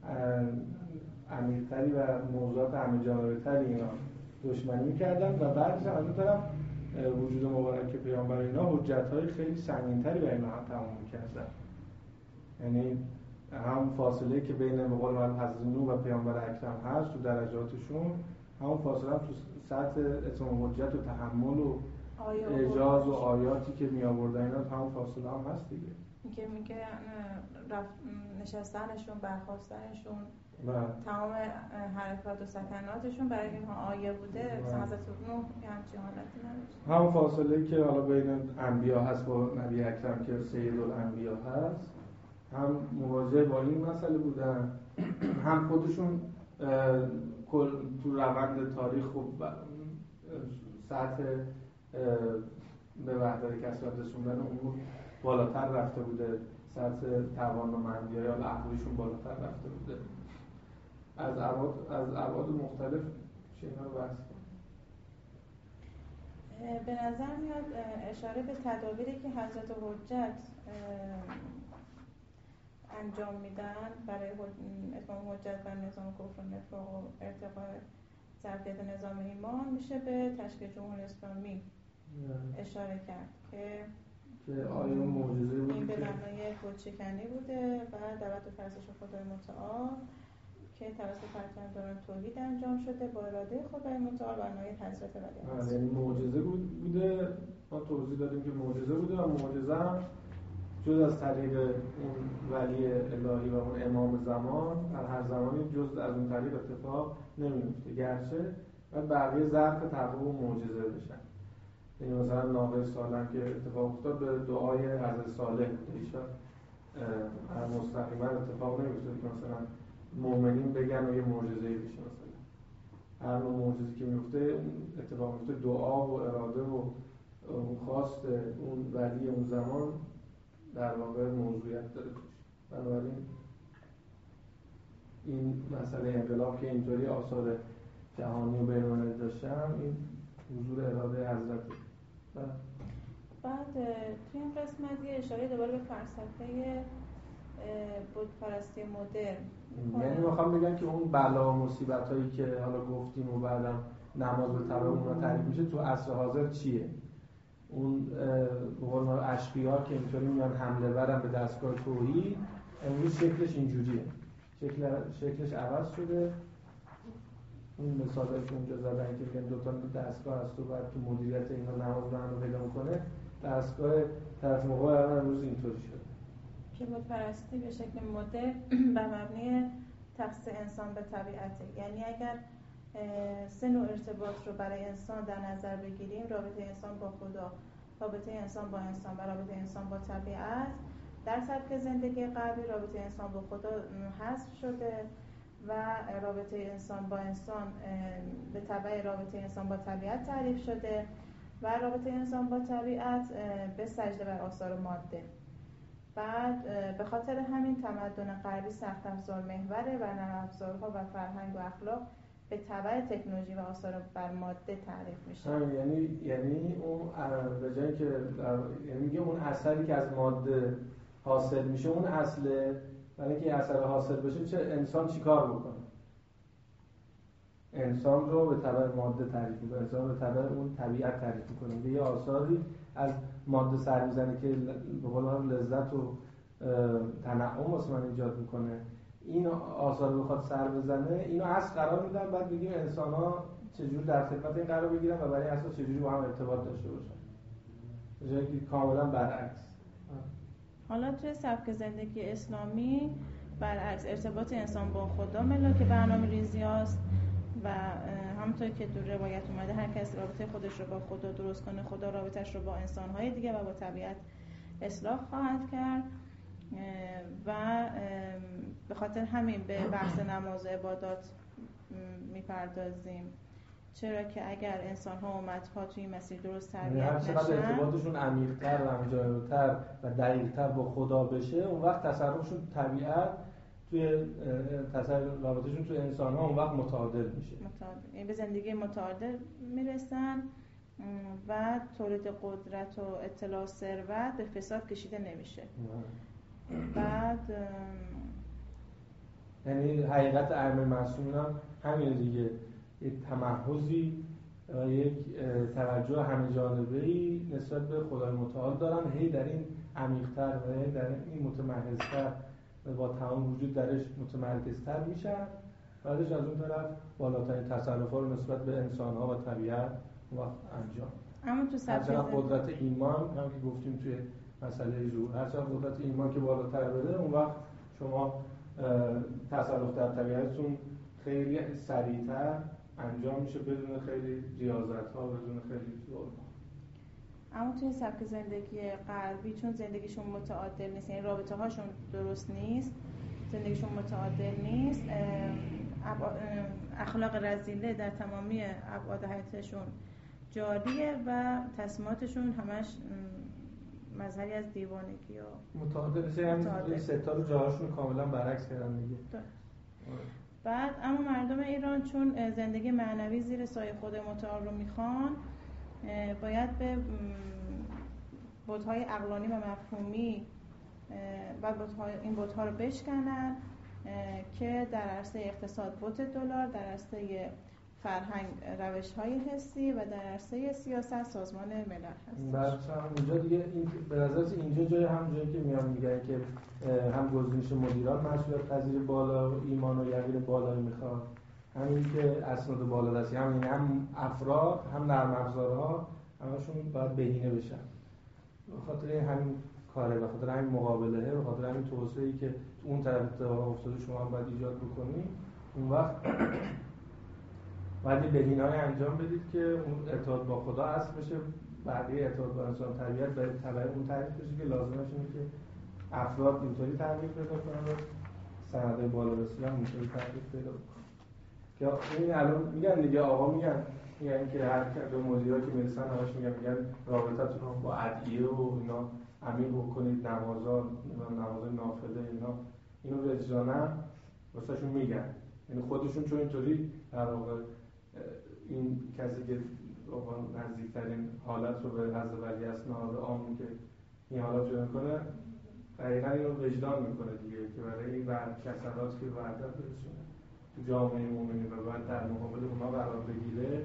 عمیق‌تری و موضوعات همه جانبه‌تری اینا دشمنی می‌کردن و بعدش از اون طرف وجود مبارک پیامبر اینا حجت‌های خیلی سنگین‌تری برای اینا هم تمام می‌کردن. یعنی هم فاصله که بین به قول معروف حضرت نوح و پیامبر اکرم هست تو درجاتشون، همون فاصله هم تو سطح اتمام حجت و تحمل و اعجاز و آیاتی که می آوردن اینا همون فاصله هم هست دیگه. که میگه نشستنشون، برخاستنشون، تمام حرکات و سکناتشون برای اینها آیه بوده. مثلا حضرت نوح همچین حالتی نداشت. همون فاصله که حالا بین انبیا هست با نبی اکرم که سید الانبیا هست، هم مواجه با این مسئله بودن، هم خودشون کل تو روند تاریخ و سطح به وحدت کثرت رسوندن امور بالاتر رفته بوده، سطح توانمندی یا عقلشون بالاتر رفته بوده. از ابعاد از ابعاد مختلف چیزا رو بحث کنیم. به نظر میاد اشاره به تدابیری که حضرت حجت انجام میدن برای اتمام حجت و نظام کفر و نفاق و ارتقاء ظرفیت نظام ایمان میشه به تشکیل جمهوری اسلامی اشاره کرد که که آیا معجزه بود این به معنای خودشکنی بوده و دعوت و پرستش خدای متعال که توسط فرزندان توحید انجام شده با اراده خدای متعال و عنایت حضرت ولی عصر. یعنی معجزه بود بوده، ما توضیح دادیم که معجزه بوده و معجزه هم جز از طریق اون ولی الهی و اون امام زمان در هر زمانی جز از اون طریق اتفاق نمیفته، گرچه و بقیه ظرف تحقق و معجزه بشن. یعنی مثلا ناقه صالح که اتفاق افتاد به دعای حضرت صالح بوده، ایشان مستقیما اتفاق نمیفته که مثلا مؤمنین بگن و یه معجزه‌ای بشه مثلا. هر نوع معجزه‌ای که میفته اون اتفاق میفته دعا و اراده و اون خواست اون ولی اون زمان در واقع موضوعیت داره توش. بنابراین این مسئله انقلاب که اینطوری آثار جهانی و بین‌المللی داشتم، این حضور اراده حضرت. بعد توی این قسمت یه اشاره دوباره به فلسفه بت‌پرستی مدرن، یعنی میخوام بگم که اون بلا و مصیبت هایی که حالا گفتیم و بعدم نماز به تبع اونها تعریف میشه تو عصر حاضر چیه؟ اون به قول معروف اشقیا که اینطوری میان حمله برن به دستگاه توحید، امروز شکلش اینجوریه، شکل شکلش عوض شده. اون مثالی که اونجا زدن که میگن دو تا دستگاه هست و بعد تو مدیریت اینا نماز رو پیدا میکنه، دستگاه طرف مقابل امروز اینطوری شده که بت‌پرستی به شکل مدرن بر مبنی تخصیص انسان به طبیعته. یعنی اگر سه نوع ارتباط رو برای انسان در نظر بگیریم، رابطه انسان با خدا، رابطه انسان با انسان و رابطه انسان با طبیعت، در سبک زندگی غربی رابطه انسان با خدا حذف شده و رابطه انسان با انسان به تبع رابطه انسان با طبیعت تعریف شده و رابطه انسان با طبیعت به سجده بر آثار ماده. بعد به خاطر همین تمدن غربی سخت افزار محوره و نرم افزارها و فرهنگ و اخلاق به تبع تکنولوژی و آثار بر ماده تعریف میشه. یعنی یعنی اون به جایی که یعنی میگه اون اثری که از ماده حاصل میشه اون اصله، برای اینکه اثر حاصل بشه چه انسان چیکار بکنه؟ انسان رو به تبع ماده تعریف میکنه، انسان رو به تبع اون طبیعت تعریف میکنه. یه آثاری از ماده سر میزنه که به قول معروف لذت و تنعم واسه من ایجاد میکنه. این آثار رو بخواد سر بزنه، اینو اصل قرار میدن، بعد میگیم انسان‌ها چجور در خدمت این قرار بگیرن و برای اساس چجوری با هم ارتباط داشته باشن. به جایی که کاملا برعکس. حالا توی سبک زندگی اسلامی برعکس ارتباط انسان با خدا ملاک برنامه ریزی هست و همونطور که در روایت اومده هر کس رابطه خودش رو با خدا درست کنه، خدا رابطش رو با انسان‌های دیگه و با طبیعت اصلاح خواهد کرد. و به خاطر همین به بحث نماز و عبادات میپردازیم، چرا که اگر انسان‌ها و امت‌ها توی این مسیر درست تربیت نشن، هر چقدر ارتباطشون عمیق‌تر و همجانب‌تر و دقیق‌تر با خدا بشه، اون وقت تصرفشون طبیعت توی تصرف رابطه‌شون توی انسان‌ها اون وقت متعادل میشه. متعادل، یعنی به زندگی متعادل میرسن و تولید قدرت و اطلاع و ثروت به فساد کشیده نمیشه. بعد یعنی حقیقت ائمه معصومین هم همین دیگه، یک تمحضی و یک توجه همه جانبه‌ای نسبت به خدای متعال دارن، هی در این عمیق‌تر و هی در این متمحض‌تر و با تمام وجود درش متمرکزتر میشن. بعدش از اون طرف بالاترین تصرف‌ها رو نسبت به انسان‌ها و طبیعت اون وقت انجام. اما تو سبک قدرت ایمان هم که گفتیم توی مسئله ظهور، هر چقدر قدرت ایمان که بالاتر بره، اون وقت شما تصرف در طبیعتتون خیلی سریعتر انجام میشه بدون خیلی ریاضت‌ها، بدون خیلی ظلم. اما توی سبک زندگی غربی چون زندگیشون متعادل نیست، یعنی رابطه هاشون درست نیست، زندگیشون متعادل نیست، اخلاق رذیله در تمامی ابعاد حیاتشون جاریه و تصمیماتشون همش مظهری از دیوانگی و متعادل یعنی ستا رو جاهاشون کاملا برعکس کردن دیگه. بعد اما مردم ایران چون زندگی معنوی زیر سایه خود متعال رو میخوان، باید به بت‌های عقلانی و مفهومی و این بت‌ها رو بشکنن که در عرصه اقتصاد بت دلار، در عرصه فرهنگ روش‌های حسی و در عرصه سیاست سازمان ملل هست. بعد اونجا دیگه این به نظر اینجا جای هم جایی که میان میگن که هم گزینش مدیران مسئولیت پذیر بالا و ایمان و یقین بالایی میخواد، همین که اسناد بالا دستی، همین هم افراد هم نرم افزارها همشون باید بهینه بشن. به خاطر همین کاره، به خاطر همین مقابله، به خاطر همین توسعه‌ای که تو اون طرف اتفاق افتاده شما هم باید ایجاد بکنید. اون وقت باید بهینه‌ای انجام بدید که اون ارتباط با خدا اصل بشه، بقیه ارتباط با انسان طبیعت به تبع اون تعریف بشه که لازمش اینه که افراد اینطوری تغییر پیدا کنن و سند بالا رسیدن اینطوری تغییر پیدا کنن. که این الان میگن دیگه آقا میگن میگن که هر به مدیرا که میرسن همش میگن میگن رابطتون رو با ادعیه و اینا عمیق بکنید، نمازا نماز نافله اینا اینو وجدانه واسهشون میگن، یعنی خودشون چون اینطوری در واقع این کسی که نزدیکترین حالت رو به حضرت ولیعصر نهاد عامی که این حالت رو میکنه دقیقا این رو وجدان میکنه دیگه که برای این بعد کسرات که وحدت برسونه تو جامعه مومنی و بعد در مقابل اونا قرار بگیره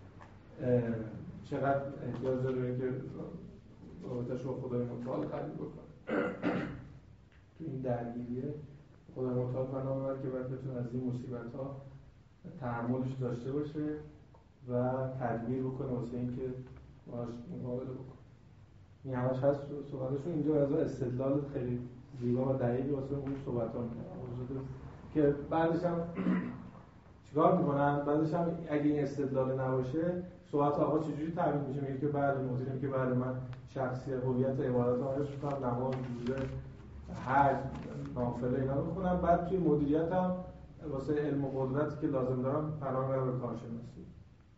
چقدر احتیاج داره که رابطه‌اش با خدای متعال قوی بکنه. تو این درگیریه خدای متعال بنا می‌بره که باید بتونه از این مصیبت‌ها تحملش داشته باشه و تدبیر بکنه واسه اینکه باهاش مقابله بکنه. این همش هست صحبتشون اینجا از استدلال خیلی زیبا و دقیقی واسه اون صحبت‌ها می‌کنه که بعدش هم چیکار می‌کنن؟ بعدش هم اگه این استدلال نباشه صحبت آقا چجوری تعبیر میشه؟ میگه که بعد مدیرم که بعد من شخصی هویت عبادت رو حفظ کنم، نماز، روزه، حج، نافله اینا رو بخونم، بعد توی مدیریت هم واسه علم و قدرتی که لازم دارم پناه میبرم به کارشناسی.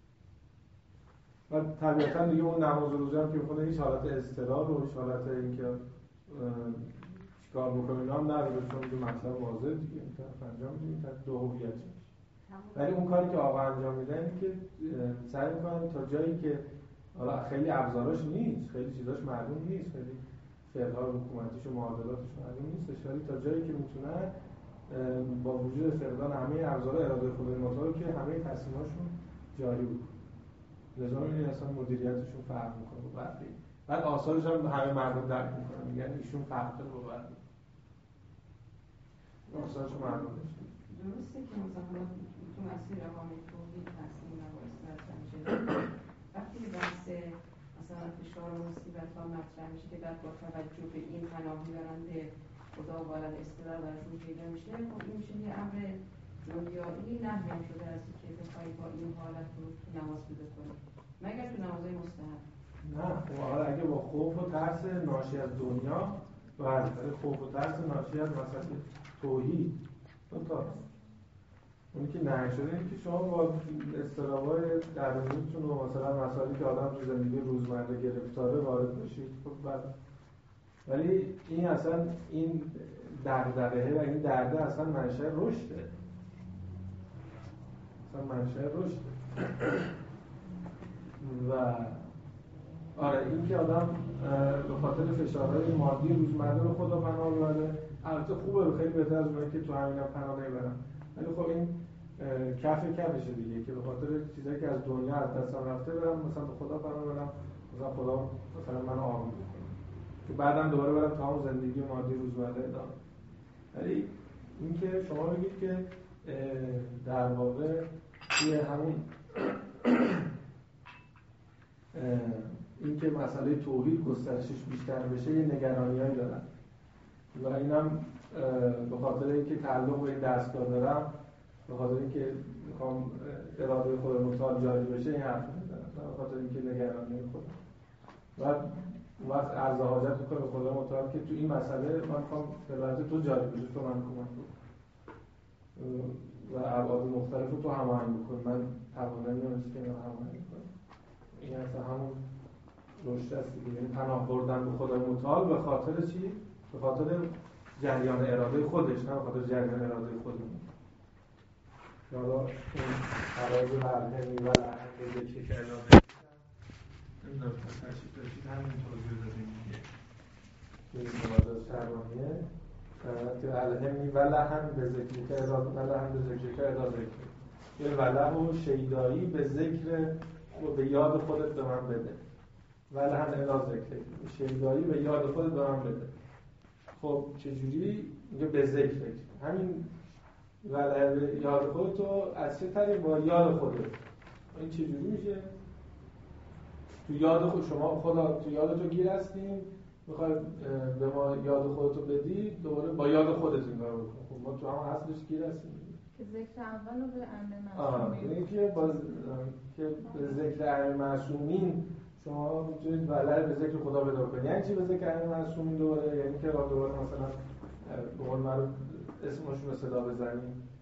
و طبیعتاً دیگه اون نماز و روزه هم که بخونه هیچ حالت اضطرار و هیچ حالت اینکه چیکار بکنم اینا هم نداره، چون دیگه مطلب واضحه دیگه این طرف انجام میدیم، این طرف دو هویت میشه. ولی اون کاری که آقا انجام میدن اینه که سعی میکنن تا جایی که خیلی ابزاراش نیست، خیلی چیزاش معلوم نیست، خیلی فقه‌های حکومتیش و معادلاتش معلوم نیستش، ولی تا جایی که میتونن با وجود فقدان همه ابزارها اراده خدای متعال که همه تصمیماشون جاری بود. لذا این اصلا مدیریتشون فرق میکنه با بقیه. بعد آثارش هم همه مردم درک میکنن، میگن ایشون فرق داره با بقیه. آثارش معلوم نیست. درسته که مثلا تو مسیر روانی توحید تصمیم نباید میشه. وقتی که بحث مثلا فشار و مصیبت ها مطرح میشه که بعد با توجه به این پناه میبرنده خدا باید استقرار براشون پیدا میشه، خب این میشه یه امر دنیایی نهیم شده از که بخواهی با این حالت رو تو نماز پیدا کنی مگر تو نمازهای مستحب. نه خب حالا اگه با خوف و ترس ناشی از دنیا و خوف و ترس ناشی از مسئله توحید دو تا اونی که نه شده اینه که شما با اضطراب‌های درونیتون و مثلا مسائلی که آدم تو زندگی روزمره گرفتاره وارد بشید خب بعد ولی این اصلا این دغدغه و این درده اصلا منشأ رشده، اصلا منشأ رشده و آره این که آدم به خاطر فشارهای مادی روزمره رو خدا پناه ببره البته خوبه، خیلی بهتر از اونایی که تو همین هم پناه نمیبرن، ولی خب این کف کفشه دیگه که به خاطر چیزایی که از دنیا از دستم رفته برم مثلا به خدا پناه ببرم، مثلا خدا مثلا منو آروم کنه که بعدم دوباره برم تا اون زندگی مادی روزمره ادامه. ولی اینکه شما بگید که در واقع توی همون اینکه مسئله توحید گسترشش بیشتر بشه یه نگرانیایی دارن و اینم به خاطر اینکه تعلق به این دستگاه دارم، به خاطر اینکه میخوام اراده خود متعال جاری بشه این حرف میزنم، به خاطر اینکه نگرانی خودم و وقت عرض حاجت میکنه به خدا متعال که تو این مسئله من میخوام اراده تو جاری بشه، تو من کمک کن و ابعاد مختلف رو تو هماهنگ بکن، من توانایی نمیشه که هماهنگ کنم. این اصلا همون رشد است دیگه، یعنی پناه بردن به خدای متعال به خاطر چی؟ به خاطر جریان اراده خودش، نه به خاطر جریان اراده خودمون. حالا این عراض مرهمی و لحن ذکری که اراده نمیدونم تشریف داشتید همین توضیح دادیم دیگه توی این موازد شرمانیه که الهمی و لحن به ذکری که اراده و لحن به ذکری که اراده یه ولح و شیدایی به ذکر به یاد خودت به من بده و لحن الا ذکری شیدایی به یاد خودت به من بده. خب چجوری؟ میگه به ذکر همین ولح به یاد خودت رو از چه طریق؟ با یاد خودت. این چجوری میشه؟ تو یاد خود شما خدا تو یاد تو گیر هستیم میخوای به ما یاد خودتو بدی دوباره با یاد خودت این کارو بکن. خب ما تو هم اصلش گیر هستیم که ذکر اول رو به امر آه معصومین اینه که باز که به ذکر امر معصومین شما میتونید ولر به ذکر خدا پیدا کنید. یعنی چی به ذکر امر معصومین دوباره؟ یعنی که دوباره مثلا به قول معروف اسمشون رو صدا بزنیم.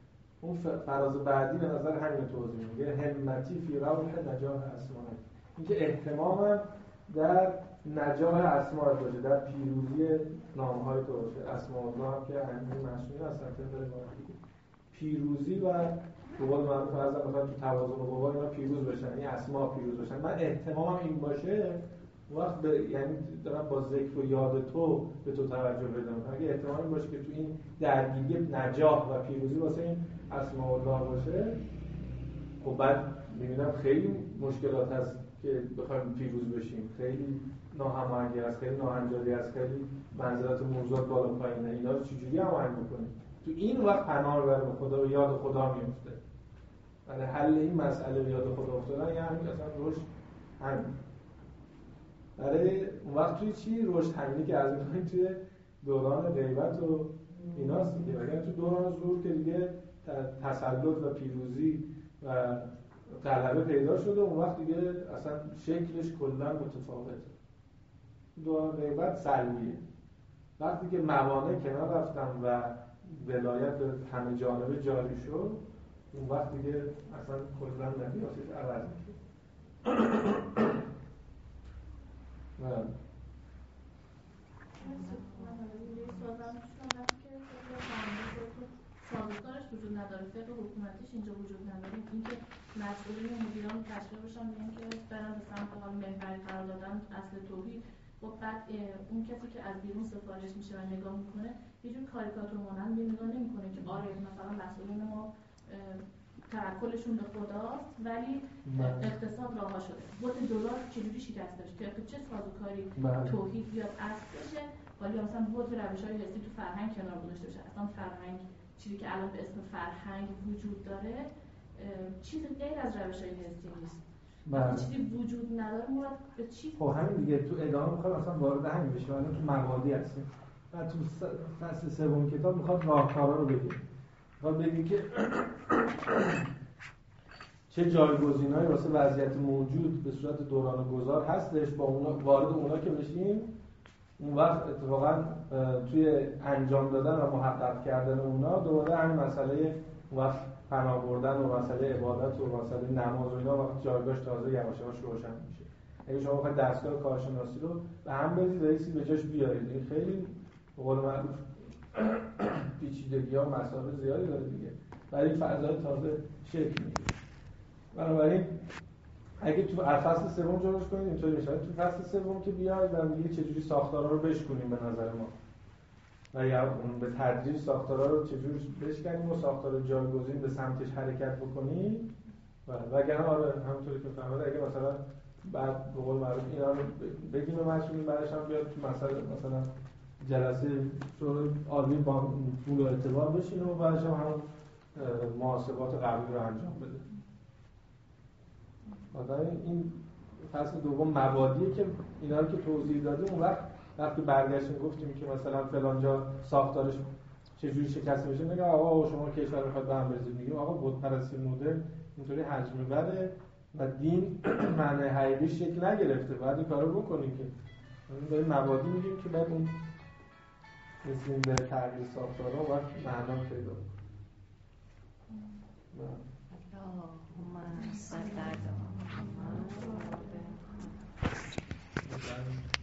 اون فراز بعدی به نظر همین توضیح میگه همتی فی روح نجاح اسماء، اینکه اهتمامم در نجاح اسماء باشه، در پیروزی نام‌های تو باشه. اسماء الله هم که همین مشمول هستن طبق پیروزی و به قول معروف ازم بخواد تو توازن و قوا اینا پیروز بشن، این اسما پیروز بشن. من اهتمامم این باشه وقت به یعنی دارم با ذکر و یاد تو به تو توجه پیدا می‌کنم. اگه اهتمام این باشه که تو این درگیری نجاح و پیروزی واسه این اسماء الله باشه، خب بعد می‌بینم خیلی مشکلات هست که بخوایم پیروز بشیم، خیلی ناهماهنگی هست، خیلی ناهنجاری هست، خیلی منزلت موضوعات بالا پایینه. اینا رو چجوری هماهنگ بکنیم؟ تو این وقت پناه رو برای خدا و یاد خدا میفته. برای حل این مسئله به یاد خدا افتادن یعنی اصلا رشد همین. برای اون وقت توی چی؟ رشد همینی که از این توی دوران غیبت و ایناست دیگه. وگرنه تو دوران ظهور که دیگه تسلط و پیروزی و غلبه پیدا شده، اون وقت دیگه اصلا شکلش کلا متفاوته. دوران غیبت سلبیه. وقتی که موانع کنار رفتن و ولایت به همه جانبه جاری شد، اون وقت دیگه اصلا کلا مقیاسش عوض میشه. من سابقانش وجود نداره، فقه حکومتیش اینجا وجود نداره، اینکه مسئولین و مدیران تشریح باشن میگن که برن به سمت حال محوری قرار دادن اصل توحید. خب بعد اون کسی که از بیرون سفارش میشه و نگاه میکنه یه جور کاریکاتور مانند به نگاه نمیکنه که آره مثلا مسئولین ما توکلشون به خداست ولی اقتصاد راهها شده، بود دلار چجوری شکست داشت، که چه سازوکاری توحید بیاد اصل بشه، ولی مثلا بود روش‌های حسی تو فرهنگ کنار گذاشته بشه. اصلا فرهنگ چیزی که الان به اسم فرهنگ وجود داره چیزی غیر از روش‌های حسی نیست. وقتی چیزی وجود نداره مراد به چی؟ خب همین دیگه. تو ادامه میخواد اصلا وارد همین بشه، ولی تو مبادی هستیم و تو فصل سوم کتاب میخواد راهکارا رو بگه. میخواد بگه که چه جایگزینایی واسه وضعیت موجود به صورت دوران گذار هستش، با اونا وارد اونا که بشیم اون وقت اتفاقا توی انجام دادن و محقق کردن اونا دوباره همین مسئله اون وقت پناه بردن و مسئله عبادت و مسئله نماز و اینا وقت جایگاهش تازه یواش یواش روشن میشه. اگه شما بخواید دستگاه کارشناسی رو به هم بریزید و یه چیزی به جاش بیارید، این خیلی به قول معروف پیچیدگی‌ها و مسائل زیادی داره دیگه، برای این فضای تازه شکل میگیره. بنابراین اگه تو فصل سوم جلوش کنید اینطوری میشه. تو فصل سوم که بیاید و میگه چجوری ساختارا رو بشکنیم به نظر ما و یا اون به تدریج ساختارا رو چجوری بشکنیم و ساختار جایگزین به سمتش حرکت بکنیم. و وگرنه آره همونطوری که فهمیدید اگه مثلا بعد به قول معروف اینا رو بگیم و مسئولین بعدش هم بیاد تو مثلا مثلا جلسه شورای عالی با پول و اعتبار بشینه و بعدش هم همون محاسبات قبلی رو انجام بده. آدم این فصل دوم مبادیه که اینا رو که توضیح دادیم، اون وقت وقتی برگشتیم گفتیم که مثلا فلان جا ساختارش چجوری شکست میشه، میگه آقا شما کشور میخواد به هم بریزید. میگیم آقا بت پرستی مدرن اینطوری حجم بره و دین معنی حقیقی شکل نگرفته، بعد این کارو بکنیم که ما داریم مبادی میگیم که بعد اون رسیدیم به تغییر ساختارها و وقت معنا پیدا کنیم.